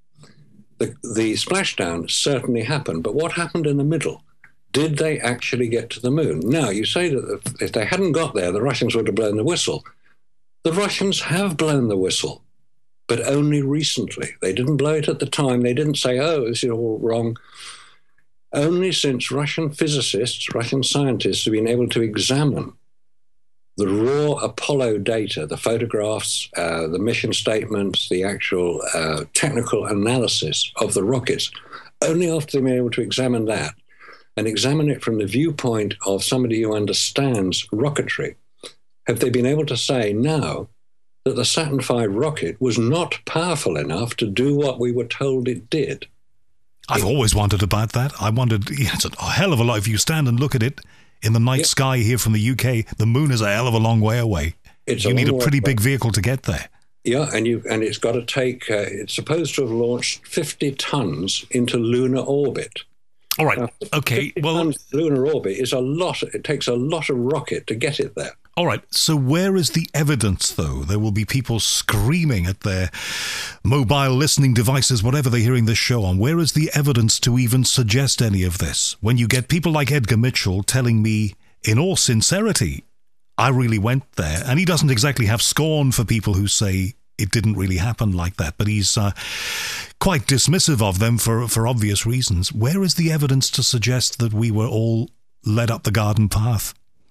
The splashdown certainly happened, but what happened in the middle? Did they actually get to the moon? Now, you say that if they hadn't got there, the Russians would have blown the whistle. The Russians have blown the whistle, but only recently. They didn't blow it at the time. They didn't say, oh, this is all wrong. Only since Russian physicists, Russian scientists have been able to examine the raw Apollo data, the photographs, the mission statements, the actual technical analysis of the rockets, only after they've been able to examine that and examine it from the viewpoint of somebody who understands rocketry, have they been able to say now that the Saturn V rocket was not powerful enough to do what we were told it did.
I've always wondered about that. I wondered, it's a hell of a lot. If you stand and look at it in the night sky here from the UK, the moon is a hell of a long way away. You need a pretty big vehicle to get there.
Yeah, and it's got to take, it's supposed to have launched 50 tons into lunar orbit.
All right, okay. Well,
lunar orbit is a lot. It takes a lot of rocket to get it there.
All right, so where is the evidence, though? There will be people screaming at their mobile listening devices, whatever they're hearing this show on. Where is the evidence to even suggest any of this? When you get people like Edgar Mitchell telling me, in all sincerity, I really went there, and he doesn't exactly have scorn for people who say it didn't really happen like that, but he's quite dismissive of them for obvious reasons. Where is the evidence to suggest that we were all led up the garden path?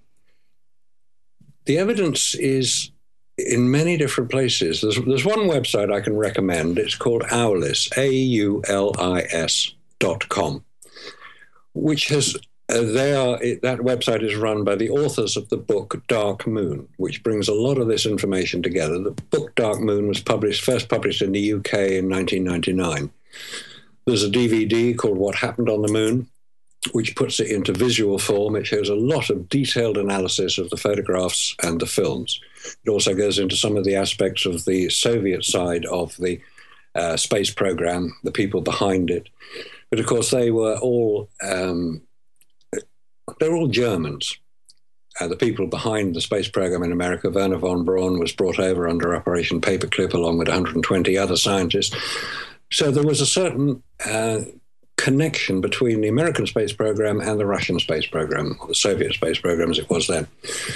The evidence is in many different places. There's one website I can recommend. It's called Aulis, AULIS.com, which has that website is run by the authors of the book Dark Moon, which brings a lot of this information together. The book Dark Moon was first published in the UK in 1999. There's a DVD called What Happened on the Moon, which puts it into visual form. It shows a lot of detailed analysis of the photographs and the films. It also goes into some of the aspects of the Soviet side of the space program, the people behind it. But of course, they were all they're all Germans. The people behind the space program in America, Werner von Braun, was brought over under Operation Paperclip along with 120 other scientists. So there was a certain connection between the American space program and the Russian space program, or the Soviet space program as it was then.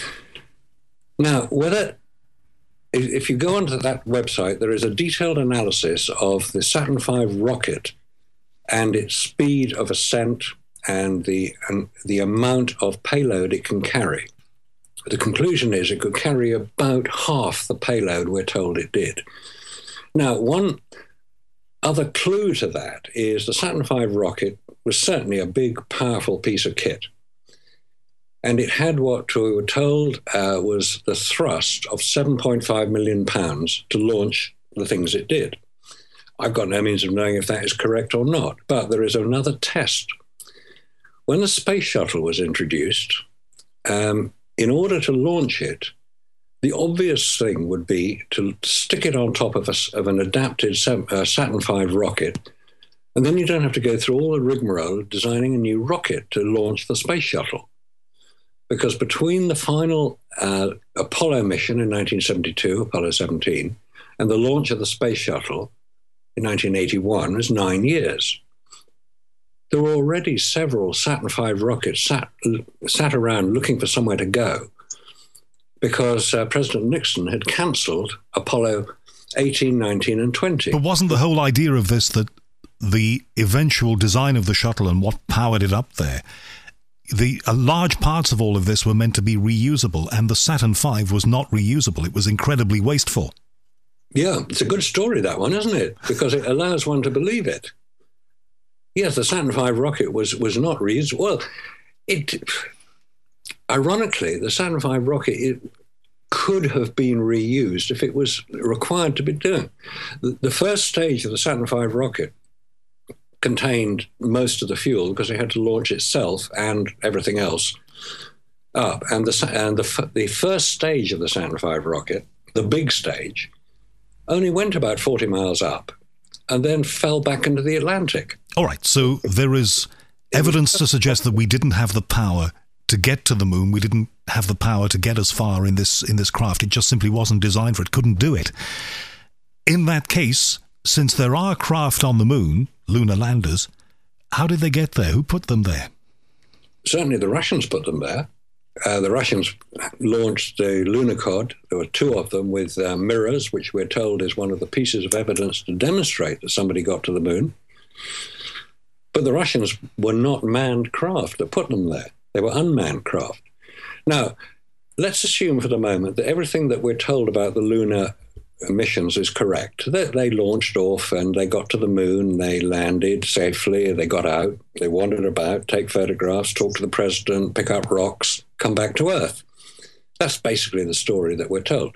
Now, if you go onto that website, there is a detailed analysis of the Saturn V rocket and its speed of ascent and the amount of payload it can carry. The conclusion is it could carry about half the payload we're told it did. Now, one other clue to that is the Saturn V rocket was certainly a big, powerful piece of kit. And it had what we were told was the thrust of 7.5 million pounds to launch the things it did. I've got no means of knowing if that is correct or not, but there is another test. When the space shuttle was introduced, in order to launch it, the obvious thing would be to stick it on top of an adapted Saturn V rocket, and then you don't have to go through all the rigmarole of designing a new rocket to launch the space shuttle. Because between the final Apollo mission in 1972, Apollo 17, and the launch of the space shuttle in 1981 was 9 years. There were already several Saturn V rockets sat around looking for somewhere to go, because President Nixon had cancelled Apollo 18, 19, and 20.
But wasn't the whole idea of this that the eventual design of the shuttle and what powered it up there, large parts of all of this were meant to be reusable, and the Saturn V was not reusable. It was incredibly wasteful.
Yeah, it's a good story, that one, isn't it? Because it allows one to believe it. Yes, the Saturn V rocket was not reusable. Well, ironically, the Saturn V rocket, it could have been reused if it was required to be done. The first stage of the Saturn V rocket contained most of the fuel because it had to launch itself and everything else up. And the first stage of the Saturn V rocket, the big stage, only went about 40 miles up and then fell back into the Atlantic.
All right, so there is evidence to suggest that we didn't have the power to get to the moon. We didn't have the power to get as far in this craft. It just simply wasn't designed for it, couldn't do it. In that case, since there are craft on the moon, lunar landers, how did they get there? Who put them there?
Certainly the Russians put them there. The Russians launched the Lunokhod. There were two of them with mirrors, which we're told is one of the pieces of evidence to demonstrate that somebody got to the moon. But the Russians were not manned craft that put them there. They were unmanned craft. Now, let's assume for the moment that everything that we're told about the lunar missions is correct. They launched off and they got to the moon, they landed safely, they got out, they wandered about, take photographs, talk to the president, pick up rocks, come back to Earth. That's basically the story that we're told.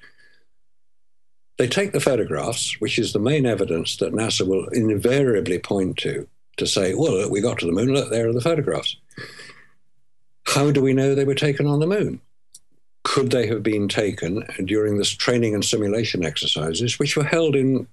They take the photographs, which is the main evidence that NASA will invariably point to say, well, look, we got to the moon, look, there are the photographs. How do we know they were taken on the moon? Could they have been taken during this training and simulation exercises, which were held in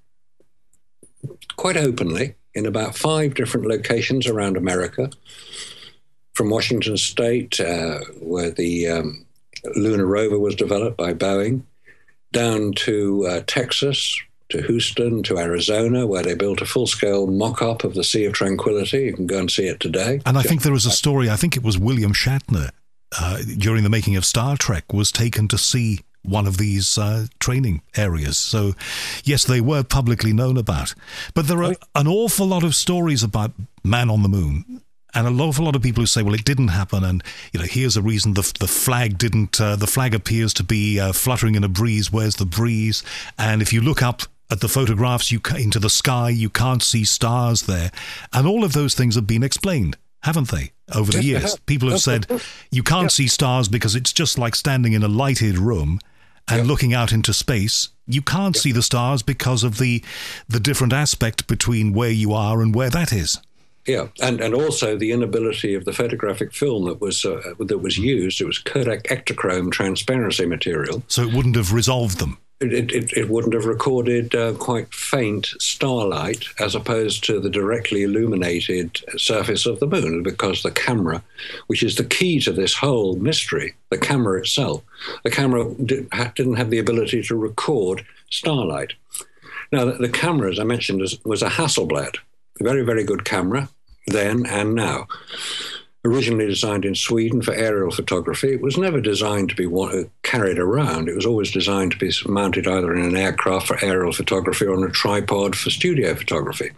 quite openly in about 5 different locations around America, from Washington State, where the lunar rover was developed by Boeing, down to Texas, to Houston, to Arizona, where they built a full-scale mock-up of the Sea of Tranquility. You can go and see it today.
And I think there was a story, I think it was William Shatner, during the making of Star Trek, was taken to see one of these training areas. So, yes, they were publicly known about. But there are an awful lot of stories about man on the moon, and an awful lot of people who say, well, it didn't happen, and here's a reason the flag didn't. The flag appears to be fluttering in a breeze. Where's the breeze? And if you look up at the photographs into the sky, you can't see stars there. And all of those things have been explained, haven't they, over the years? People have said, you can't see stars because it's just like standing in a lighted room and looking out into space. You can't see the stars because of the different aspect between where you are and where that is.
Yeah, and also the inability of the photographic film that was used. It was Kodak Ektachrome transparency material.
So it wouldn't have resolved them.
It wouldn't have recorded quite faint starlight as opposed to the directly illuminated surface of the moon, because the camera, which is the key to this whole mystery, the camera itself, the camera didn't have the ability to record starlight. Now, the camera, as I mentioned, was a Hasselblad, a very, very good camera then and now. Originally designed in Sweden for aerial photography, it was never designed to be carried around. It was always designed to be mounted either in an aircraft for aerial photography or on a tripod for studio photography.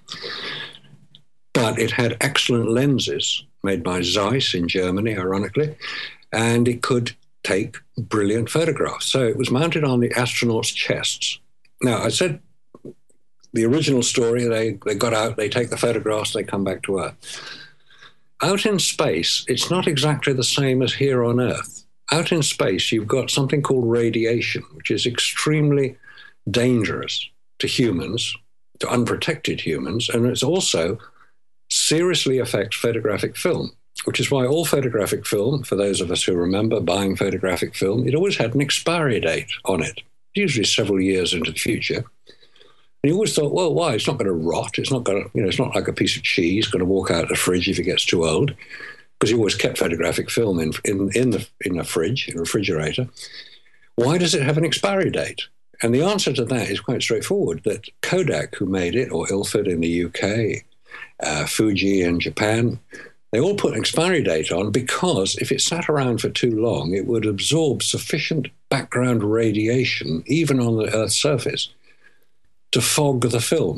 But it had excellent lenses made by Zeiss in Germany, ironically, and it could take brilliant photographs. So it was mounted on the astronauts' chests. Now, I said the original story, they got out, they take the photographs, they come back to Earth. Out in space, it's not exactly the same as here on Earth. Out in space, you've got something called radiation, which is extremely dangerous to humans, to unprotected humans, and it also seriously affects photographic film, which is why all photographic film, for those of us who remember buying photographic film, it always had an expiry date on it, usually several years into the future. And you always thought, well, why? It's not going to rot. It's not going to, it's not like a piece of cheese going to walk out of the fridge if it gets too old, because you always kept photographic film in a fridge, in a refrigerator. Why does it have an expiry date? And the answer to that is quite straightforward, that Kodak, who made it, or Ilford in the UK, Fuji in Japan, they all put an expiry date on because if it sat around for too long, it would absorb sufficient background radiation, even on the Earth's surface, to fog the film.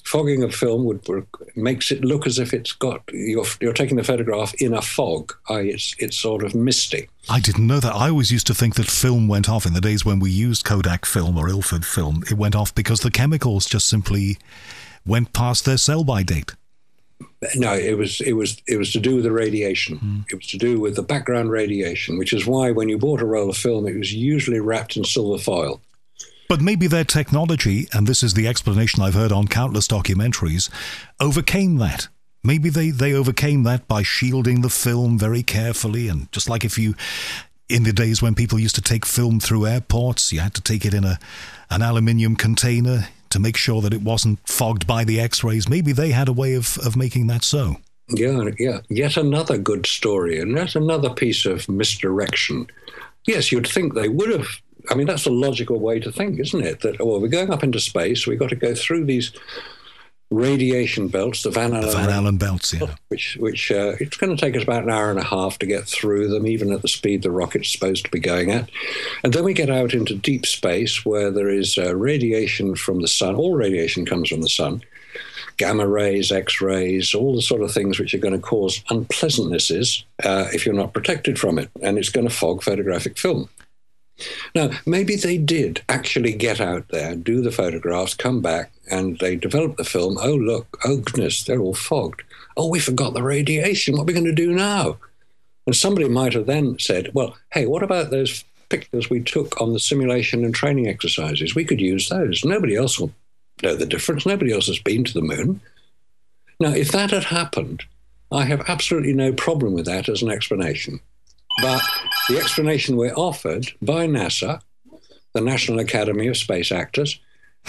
fogging of film makes it look as if you're taking the photograph in a fog. It's sort of misty.
I didn't know that. I always used to think that film went off in the days when we used Kodak film or Ilford film. It went off because the chemicals just simply went past their sell-by date.
No, it was to do with the radiation. It was to do with the background radiation, which is why when you bought a roll of film, it was usually wrapped in silver foil.
But maybe their technology, and this is the explanation I've heard on countless documentaries, overcame that. Maybe they overcame that by shielding the film very carefully. And just like in the days when people used to take film through airports, you had to take it in an aluminium container to make sure that it wasn't fogged by the X-rays. Maybe they had a way of making that so.
Yeah. Yet another good story, and that's another piece of misdirection. Yes, you'd think they would have. I mean, that's a logical way to think, isn't it? That, we're going up into space, we've got to go through these radiation belts, the Van Allen
belts, yeah.
Which it's going to take us about an hour and a half to get through them, even at the speed the rocket's supposed to be going at. And then we get out into deep space where there is radiation from the sun. All radiation comes from the sun. Gamma rays, X-rays, all the sort of things which are going to cause unpleasantnesses if you're not protected from it. And it's going to fog photographic film. Now, maybe they did actually get out there, do the photographs, come back, and they developed the film. Oh, look, oh, goodness, they're all fogged. Oh, we forgot the radiation. What are we going to do now? And somebody might have then said, well, hey, what about those pictures we took on the simulation and training exercises? We could use those. Nobody else will know the difference. Nobody else has been to the moon. Now, if that had happened, I have absolutely no problem with that as an explanation. But the explanation we're offered by NASA, the National Academy of Space Actors,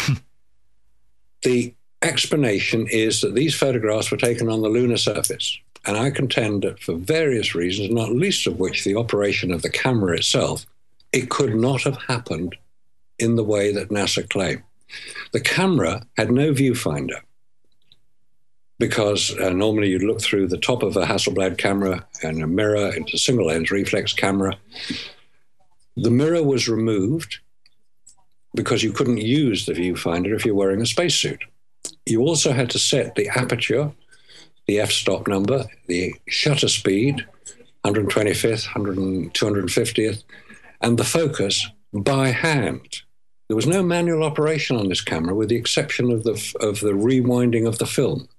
the explanation is that these photographs were taken on the lunar surface. And I contend that for various reasons, not least of which the operation of the camera itself, it could not have happened in the way that NASA claimed. The camera had no viewfinder, because normally you'd look through the top of a Hasselblad camera and a mirror. It's a single lens reflex camera. The mirror was removed because you couldn't use the viewfinder if you're wearing a spacesuit. You also had to set the aperture, the f-stop number, the shutter speed, 125th, 250th, and the focus by hand. There was no manual operation on this camera with the exception of the rewinding of the film.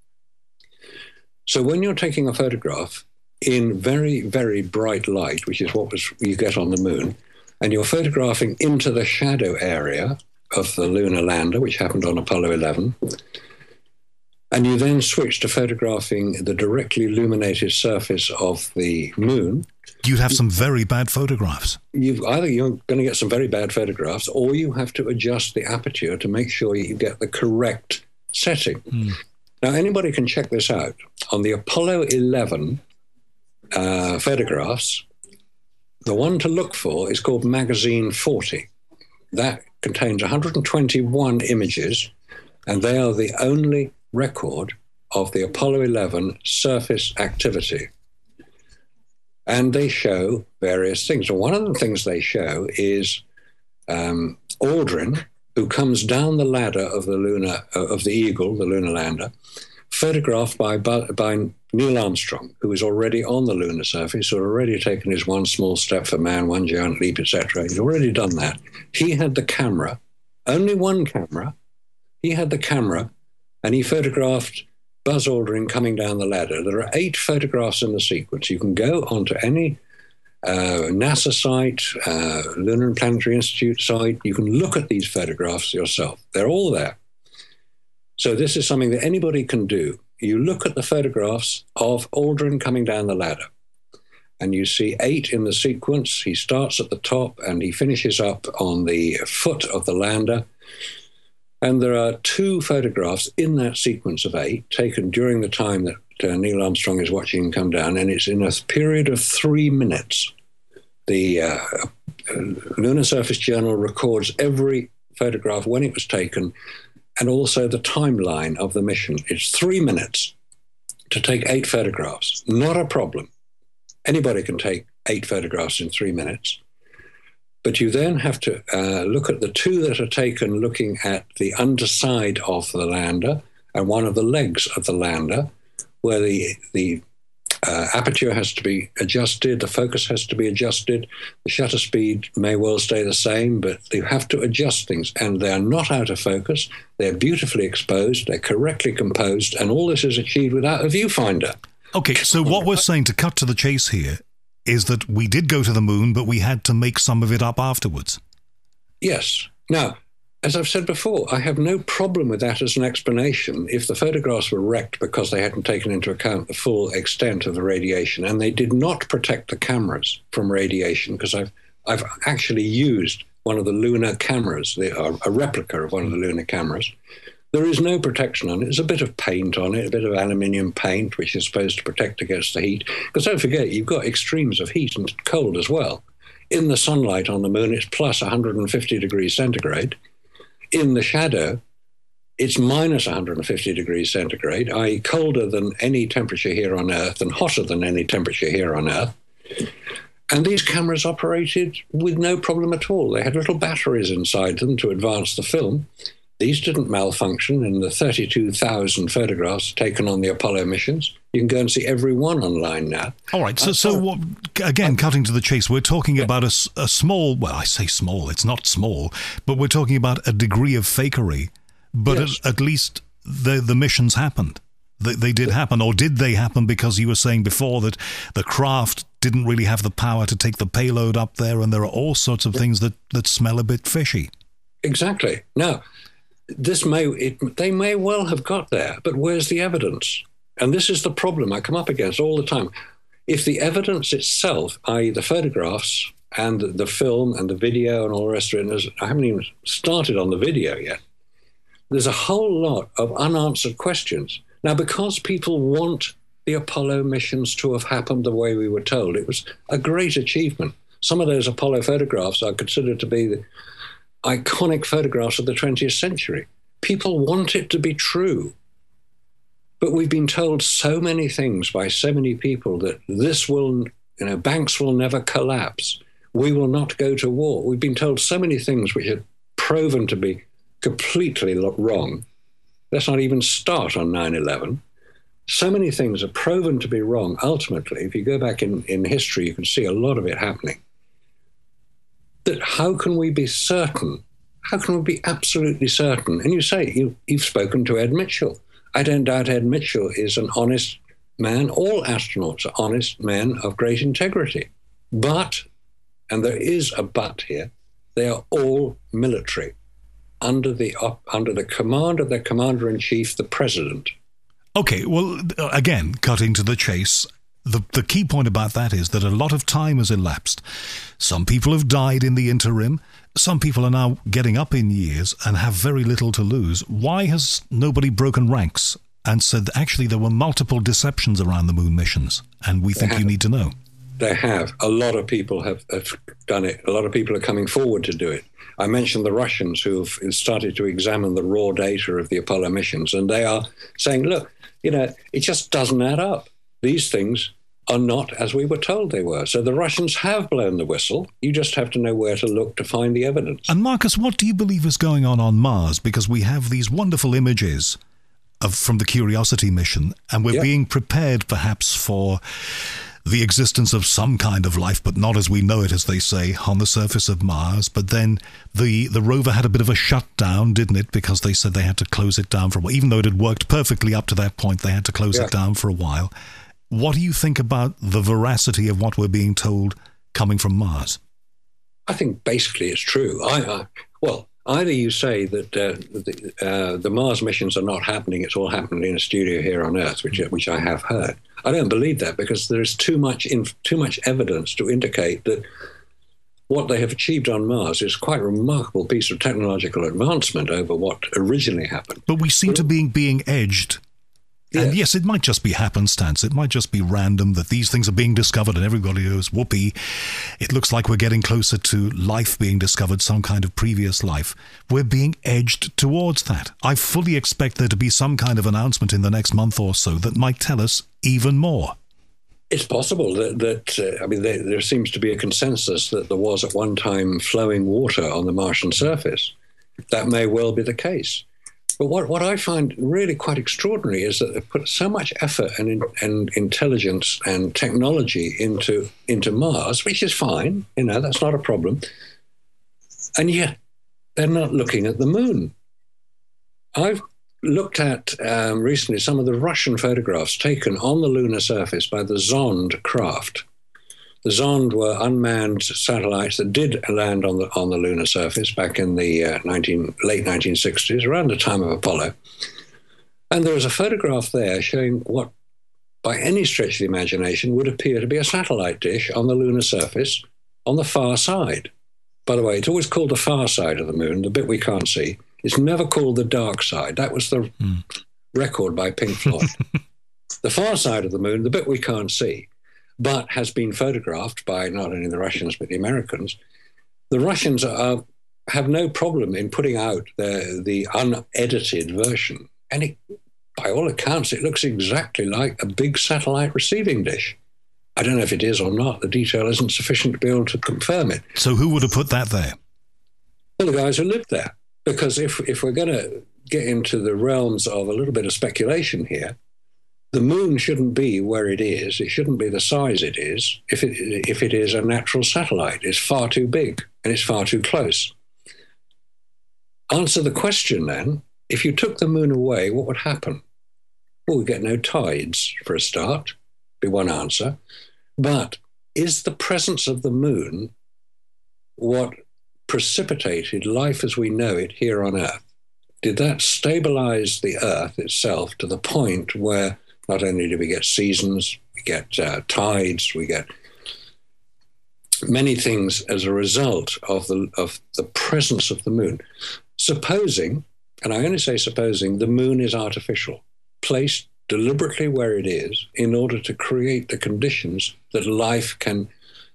So when you're taking a photograph in very, very bright light, which is what you get on the moon, and you're photographing into the shadow area of the lunar lander, which happened on Apollo 11, and you then switch to photographing the directly illuminated surface of the moon,
you'd have some very bad photographs.
Either you're going to get some very bad photographs, or you have to adjust the aperture to make sure you get the correct setting. Now, anybody can check this out. On the Apollo 11 photographs, the one to look for is called Magazine 40. That contains 121 images, and they are the only record of the Apollo 11 surface activity. And they show various things. And one of the things they show is Aldrin, who comes down the ladder of the Eagle, the lunar lander, photographed by Neil Armstrong, who is already on the lunar surface, who had already taken his one small step for man, one giant leap, etc. He's already done that. He had the camera, only one camera. He had the camera, and he photographed Buzz Aldrin coming down the ladder. There are 8 photographs in the sequence. You can go onto any NASA site, Lunar and Planetary Institute site. You can look at these photographs yourself. They're all there. So this is something that anybody can do. You look at the photographs of Aldrin coming down the ladder, and you see 8 in the sequence. He starts at the top, and he finishes up on the foot of the lander. And there are 2 photographs in that sequence of 8 taken during the time that Neil Armstrong is watching him come down, and it's in a period of 3 minutes. The Lunar Surface Journal records every photograph when it was taken and also the timeline of the mission. It's 3 minutes to take 8 photographs. Not a problem. Anybody can take 8 photographs in 3 minutes. But you then have to look at the 2 that are taken looking at the underside of the lander and one of the legs of the lander, where the aperture has to be adjusted, the focus has to be adjusted, the shutter speed may well stay the same, but you have to adjust things, and they're not out of focus, they're beautifully exposed, they're correctly composed, and all this is achieved without a viewfinder.
Okay, so what we're saying, to cut to the chase here, is that we did go to the moon, but we had to make some of it up afterwards.
Yes. Now, as I've said before, I have no problem with that as an explanation if the photographs were wrecked because they hadn't taken into account the full extent of the radiation, and they did not protect the cameras from radiation, because I've actually used one of the lunar cameras, a replica of one of the lunar cameras. There is no protection on it. There's a bit of paint on it, a bit of aluminium paint, which is supposed to protect against the heat. Because don't forget, you've got extremes of heat and cold as well. In the sunlight on the moon, it's plus 150 degrees centigrade. In the shadow, it's minus 150 degrees centigrade, i.e. colder than any temperature here on Earth and hotter than any temperature here on Earth. And these cameras operated with no problem at all. They had little batteries inside them to advance the film. These didn't malfunction in the 32,000 photographs taken on the Apollo missions. You can go and see every one online now.
All right, so what, again, cutting to the chase, we're talking about a small, well, I say small, it's not small, but we're talking about a degree of fakery, but yes, at least the missions happened. They did happen, or did they happen because you were saying before that the craft didn't really have the power to take the payload up there, and there are all sorts of things that smell a bit fishy.
Exactly. Now, they may well have got there, but where's the evidence? And this is the problem I come up against all the time. If the evidence itself, i.e. the photographs and the film and the video and all the rest of it, I haven't even started on the video yet, there's a whole lot of unanswered questions. Now, because people want the Apollo missions to have happened the way we were told, it was a great achievement. Some of those Apollo photographs are considered to be the iconic photographs of the 20th century. People want it to be true. But we've been told so many things by so many people that this will, banks will never collapse. We will not go to war. We've been told so many things which are proven to be completely wrong. Let's not even start on 9/11. So many things are proven to be wrong. Ultimately, if you go back in history, you can see a lot of it happening. That how can we be certain? How can we be absolutely certain? And you say, you've spoken to Ed Mitchell. I don't doubt Ed Mitchell is an honest man. All astronauts are honest men of great integrity. But, and there is a but here, they are all military, under the command of their commander-in-chief, the president.
Okay, well, again, cutting to the chase, the key point about that is that a lot of time has elapsed. Some people have died in the interim. Some people are now getting up in years and have very little to lose. Why has nobody broken ranks and said, actually, there were multiple deceptions around the moon missions, and we think you need to know?
They have. A lot of people have done it. A lot of people are coming forward to do it. I mentioned the Russians who have started to examine the raw data of the Apollo missions, and they are saying, look, it just doesn't add up. These things are not as we were told they were. So the Russians have blown the whistle. You just have to know where to look to find the evidence.
And Marcus, what do you believe is going on Mars? Because we have these wonderful images from the Curiosity mission, and we're being prepared perhaps for the existence of some kind of life, but not as we know it, as they say, on the surface of Mars. But then the rover had a bit of a shutdown, didn't it? Because they said they had to close it down for a while. Even though it had worked perfectly up to that point, they had to close it down for a while. What do you think about the veracity of what we're being told coming from Mars?
I think basically it's true. Either you say that the Mars missions are not happening, it's all happening in a studio here on Earth, which I have heard. I don't believe that, because there's too much evidence to indicate that what they have achieved on Mars is quite a remarkable piece of technological advancement over what originally happened.
But we seem to be being edged. And yes, it might just be happenstance. It might just be random that these things are being discovered and everybody goes, whoopee. It looks like we're getting closer to life being discovered, some kind of previous life. We're being edged towards that. I fully expect there to be some kind of announcement in the next month or so that might tell us even more.
It's possible that there seems to be a consensus that there was at one time flowing water on the Martian surface. That may well be the case. But what I find really quite extraordinary is that they put so much effort and intelligence and technology into Mars, which is fine, that's not a problem. And yet they're not looking at the moon. I've looked at recently some of the Russian photographs taken on the lunar surface by the Zond craft. The Zond were unmanned satellites that did land on the lunar surface back in the late 1960s, around the time of Apollo. And there was a photograph there showing what, by any stretch of the imagination, would appear to be a satellite dish on the lunar surface on the far side. By the way, it's always called the far side of the moon, the bit we can't see. It's never called the dark side. That was the record by Pink Floyd. The far side of the moon, the bit we can't see, but has been photographed by not only the Russians but the Americans. The Russians have no problem in putting out the unedited version. And by all accounts, it looks exactly like a big satellite receiving dish. I don't know if it is or not. The detail isn't sufficient to be able to confirm it.
So who would have put that there?
Well, the guys who lived there. Because if we're going to get into the realms of a little bit of speculation here, the moon shouldn't be where it is. It shouldn't be the size it is. If it is a natural satellite, it's far too big and it's far too close. Answer the question then. If you took the moon away, what would happen? Well, we'd get no tides for a start, be one answer. But is the presence of the moon what precipitated life as we know it here on Earth? Did that stabilize the Earth itself to the point where not only do we get seasons, we get tides, we get many things as a result of the presence of the moon? Supposing, and I only say supposing, the moon is artificial, placed deliberately where it is in order to create the conditions that life can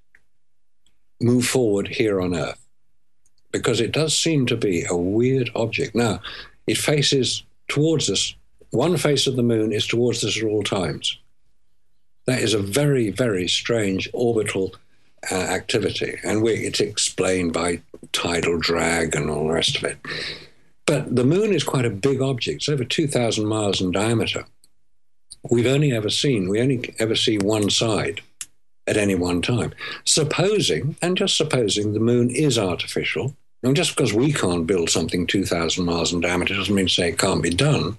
move forward here on Earth. Because it does seem to be a weird object. Now, it faces towards us. One face of the moon is towards us at all times. That is a very, very strange orbital activity. And it's explained by tidal drag and all the rest of it. But the moon is quite a big object. It's over 2,000 miles in diameter. We only ever see one side at any one time. Supposing, and just supposing, the moon is artificial, and just because we can't build something 2,000 miles in diameter doesn't mean to say it can't be done.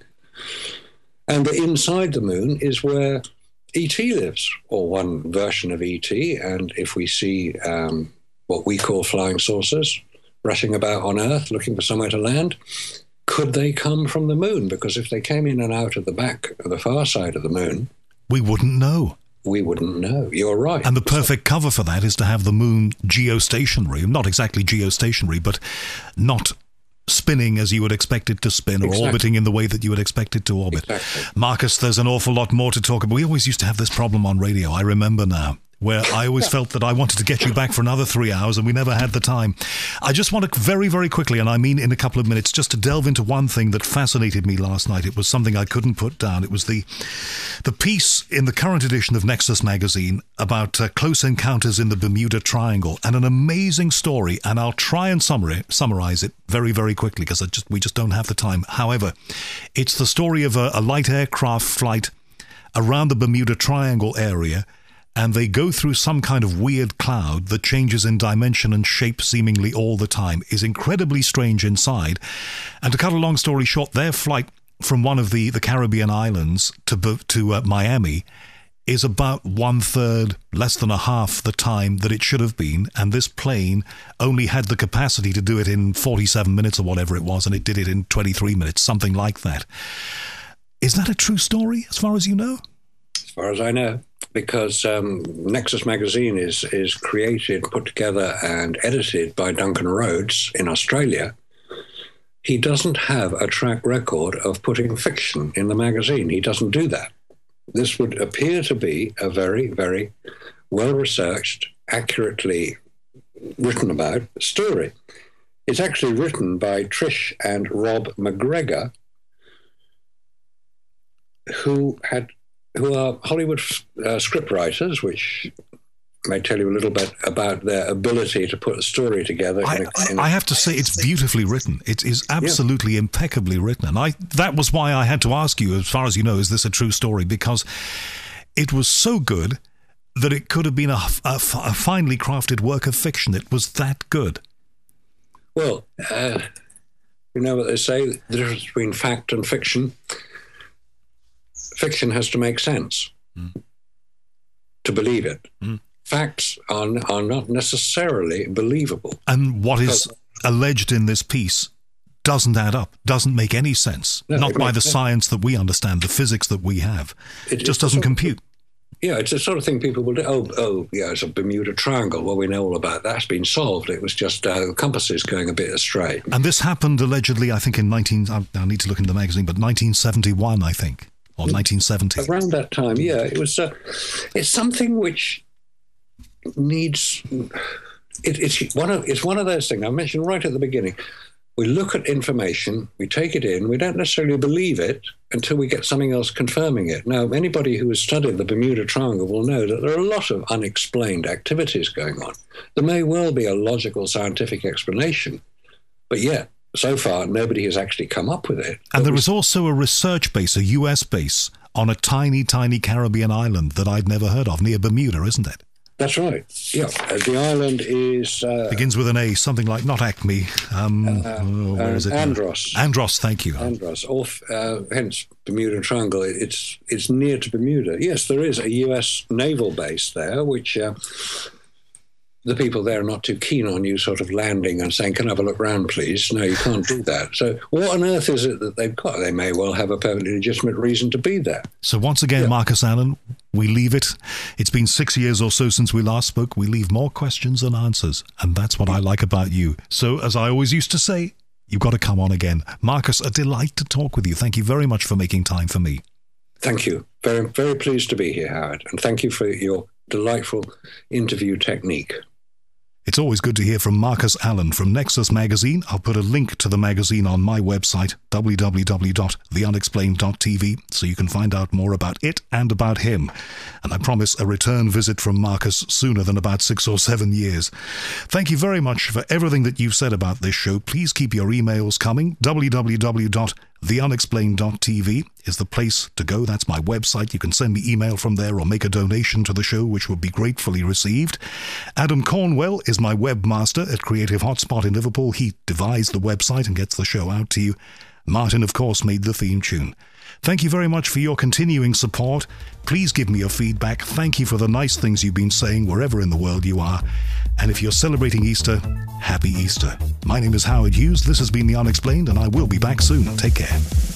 And the inside the moon is where ET lives, or one version of ET. And if we see what we call flying saucers rushing about on Earth looking for somewhere to land, could they come from the moon? Because if they came in and out of the back of the far side of the moon,
we wouldn't know.
We wouldn't know. You're right.
And the perfect cover for that is to have the moon geostationary. Not exactly geostationary, but not spinning as you would expect it to spin, or orbiting in the way that you would expect it to orbit.
Exactly.
Marcus, there's an awful lot more to talk about. We always used to have this problem on radio, I remember now, where I always felt that I wanted to get you back for another 3 hours and we never had the time. I just want to very, very quickly, and I mean in a couple of minutes, just to delve into one thing that fascinated me last night. It was something I couldn't put down. It was the piece in the current edition of Nexus magazine about close encounters in the Bermuda Triangle, and an amazing story, and I'll try and summarize it very, very quickly because we just don't have the time. However, it's the story of a light aircraft flight around the Bermuda Triangle area, and they go through some kind of weird cloud that changes in dimension and shape seemingly all the time, is incredibly strange inside. And to cut a long story short, their flight from one of the Caribbean islands to Miami is about 1/3, less than a half the time that it should have been, and this plane only had the capacity to do it in 47 minutes or whatever it was, and it did it in 23 minutes, something like that. Is that a true story, as far as you know?
As far as I know. Because Nexus magazine is created, put together and edited by Duncan Rhodes in Australia. He doesn't have a track record of putting fiction in the magazine. He doesn't do that. This would appear to be a very, very well-researched, accurately written about story. It's actually written by Trish and Rob McGregor, who are Hollywood scriptwriters, which may tell you a little bit about their ability to put a story together.
I have to say, it's beautifully written. It is absolutely impeccably written. And that was why I had to ask you, as far as you know, is this a true story? Because it was so good that it could have been a finely crafted work of fiction. It was that good.
Well, you know what they say, the difference between fact and fiction. Fiction has to make sense to believe it. Facts are not necessarily believable.
And what is alleged in this piece doesn't add up, doesn't make any sense. No, not by the science that we understand, the physics that we have. It just doesn't compute.
Yeah, it's the sort of thing people will do. Oh, yeah, it's a Bermuda Triangle. Well, we know all about that. That's been solved. It was just the compasses going a bit astray.
And this happened allegedly, I think, I need to look into the magazine, but 1971, I think, or 1970.
Around that time, yeah. It was. It's something which needs. It's one of those things I mentioned right at the beginning. We look at information, we take it in, we don't necessarily believe it until we get something else confirming it. Now, anybody who has studied the Bermuda Triangle will know that there are a lot of unexplained activities going on. There may well be a logical scientific explanation, but yet, so far, nobody has actually come up with it.
And there is also a research base, a US base, on a tiny, tiny Caribbean island that I'd never heard of, near Bermuda, isn't it?
That's right. Yeah, the island is
begins with an A, something like not Acme. Where is it?
Andros.
Andros, thank you.
Andros, off hence Bermuda Triangle. It's near to Bermuda. Yes, there is a U.S. naval base there, which the people there are not too keen on you sort of landing and saying, "Can I have a look round, please?" No, you can't do that. So what on earth is it that they've got? They may well have a perfectly legitimate reason to be there.
So once again, Marcus Allen, we leave it. It's been 6 years or so since we last spoke. We leave more questions than answers. And that's what I like about you. So as I always used to say, you've got to come on again. Marcus, a delight to talk with you. Thank you very much for making time for me.
Thank you. Very, very pleased to be here, Howard. And thank you for your delightful interview technique.
It's always good to hear from Marcus Allen from Nexus Magazine. I'll put a link to the magazine on my website, www.theunexplained.tv, so you can find out more about it and about him. And I promise a return visit from Marcus sooner than about 6 or 7 years. Thank you very much for everything that you've said about this show. Please keep your emails coming. www.theunexplained.tv is the place to go. That's my website. You can send me email from there or make a donation to the show, which would be gratefully received. Adam Cornwell is my webmaster at Creative Hotspot in Liverpool. He devised the website and gets the show out to you. Martin, of course, made the theme tune. Thank you very much for your continuing support. Please give me your feedback. Thank you for the nice things you've been saying wherever in the world you are. And if you're celebrating Easter, happy Easter. My name is Howard Hughes. This has been The Unexplained, and I will be back soon. Take care.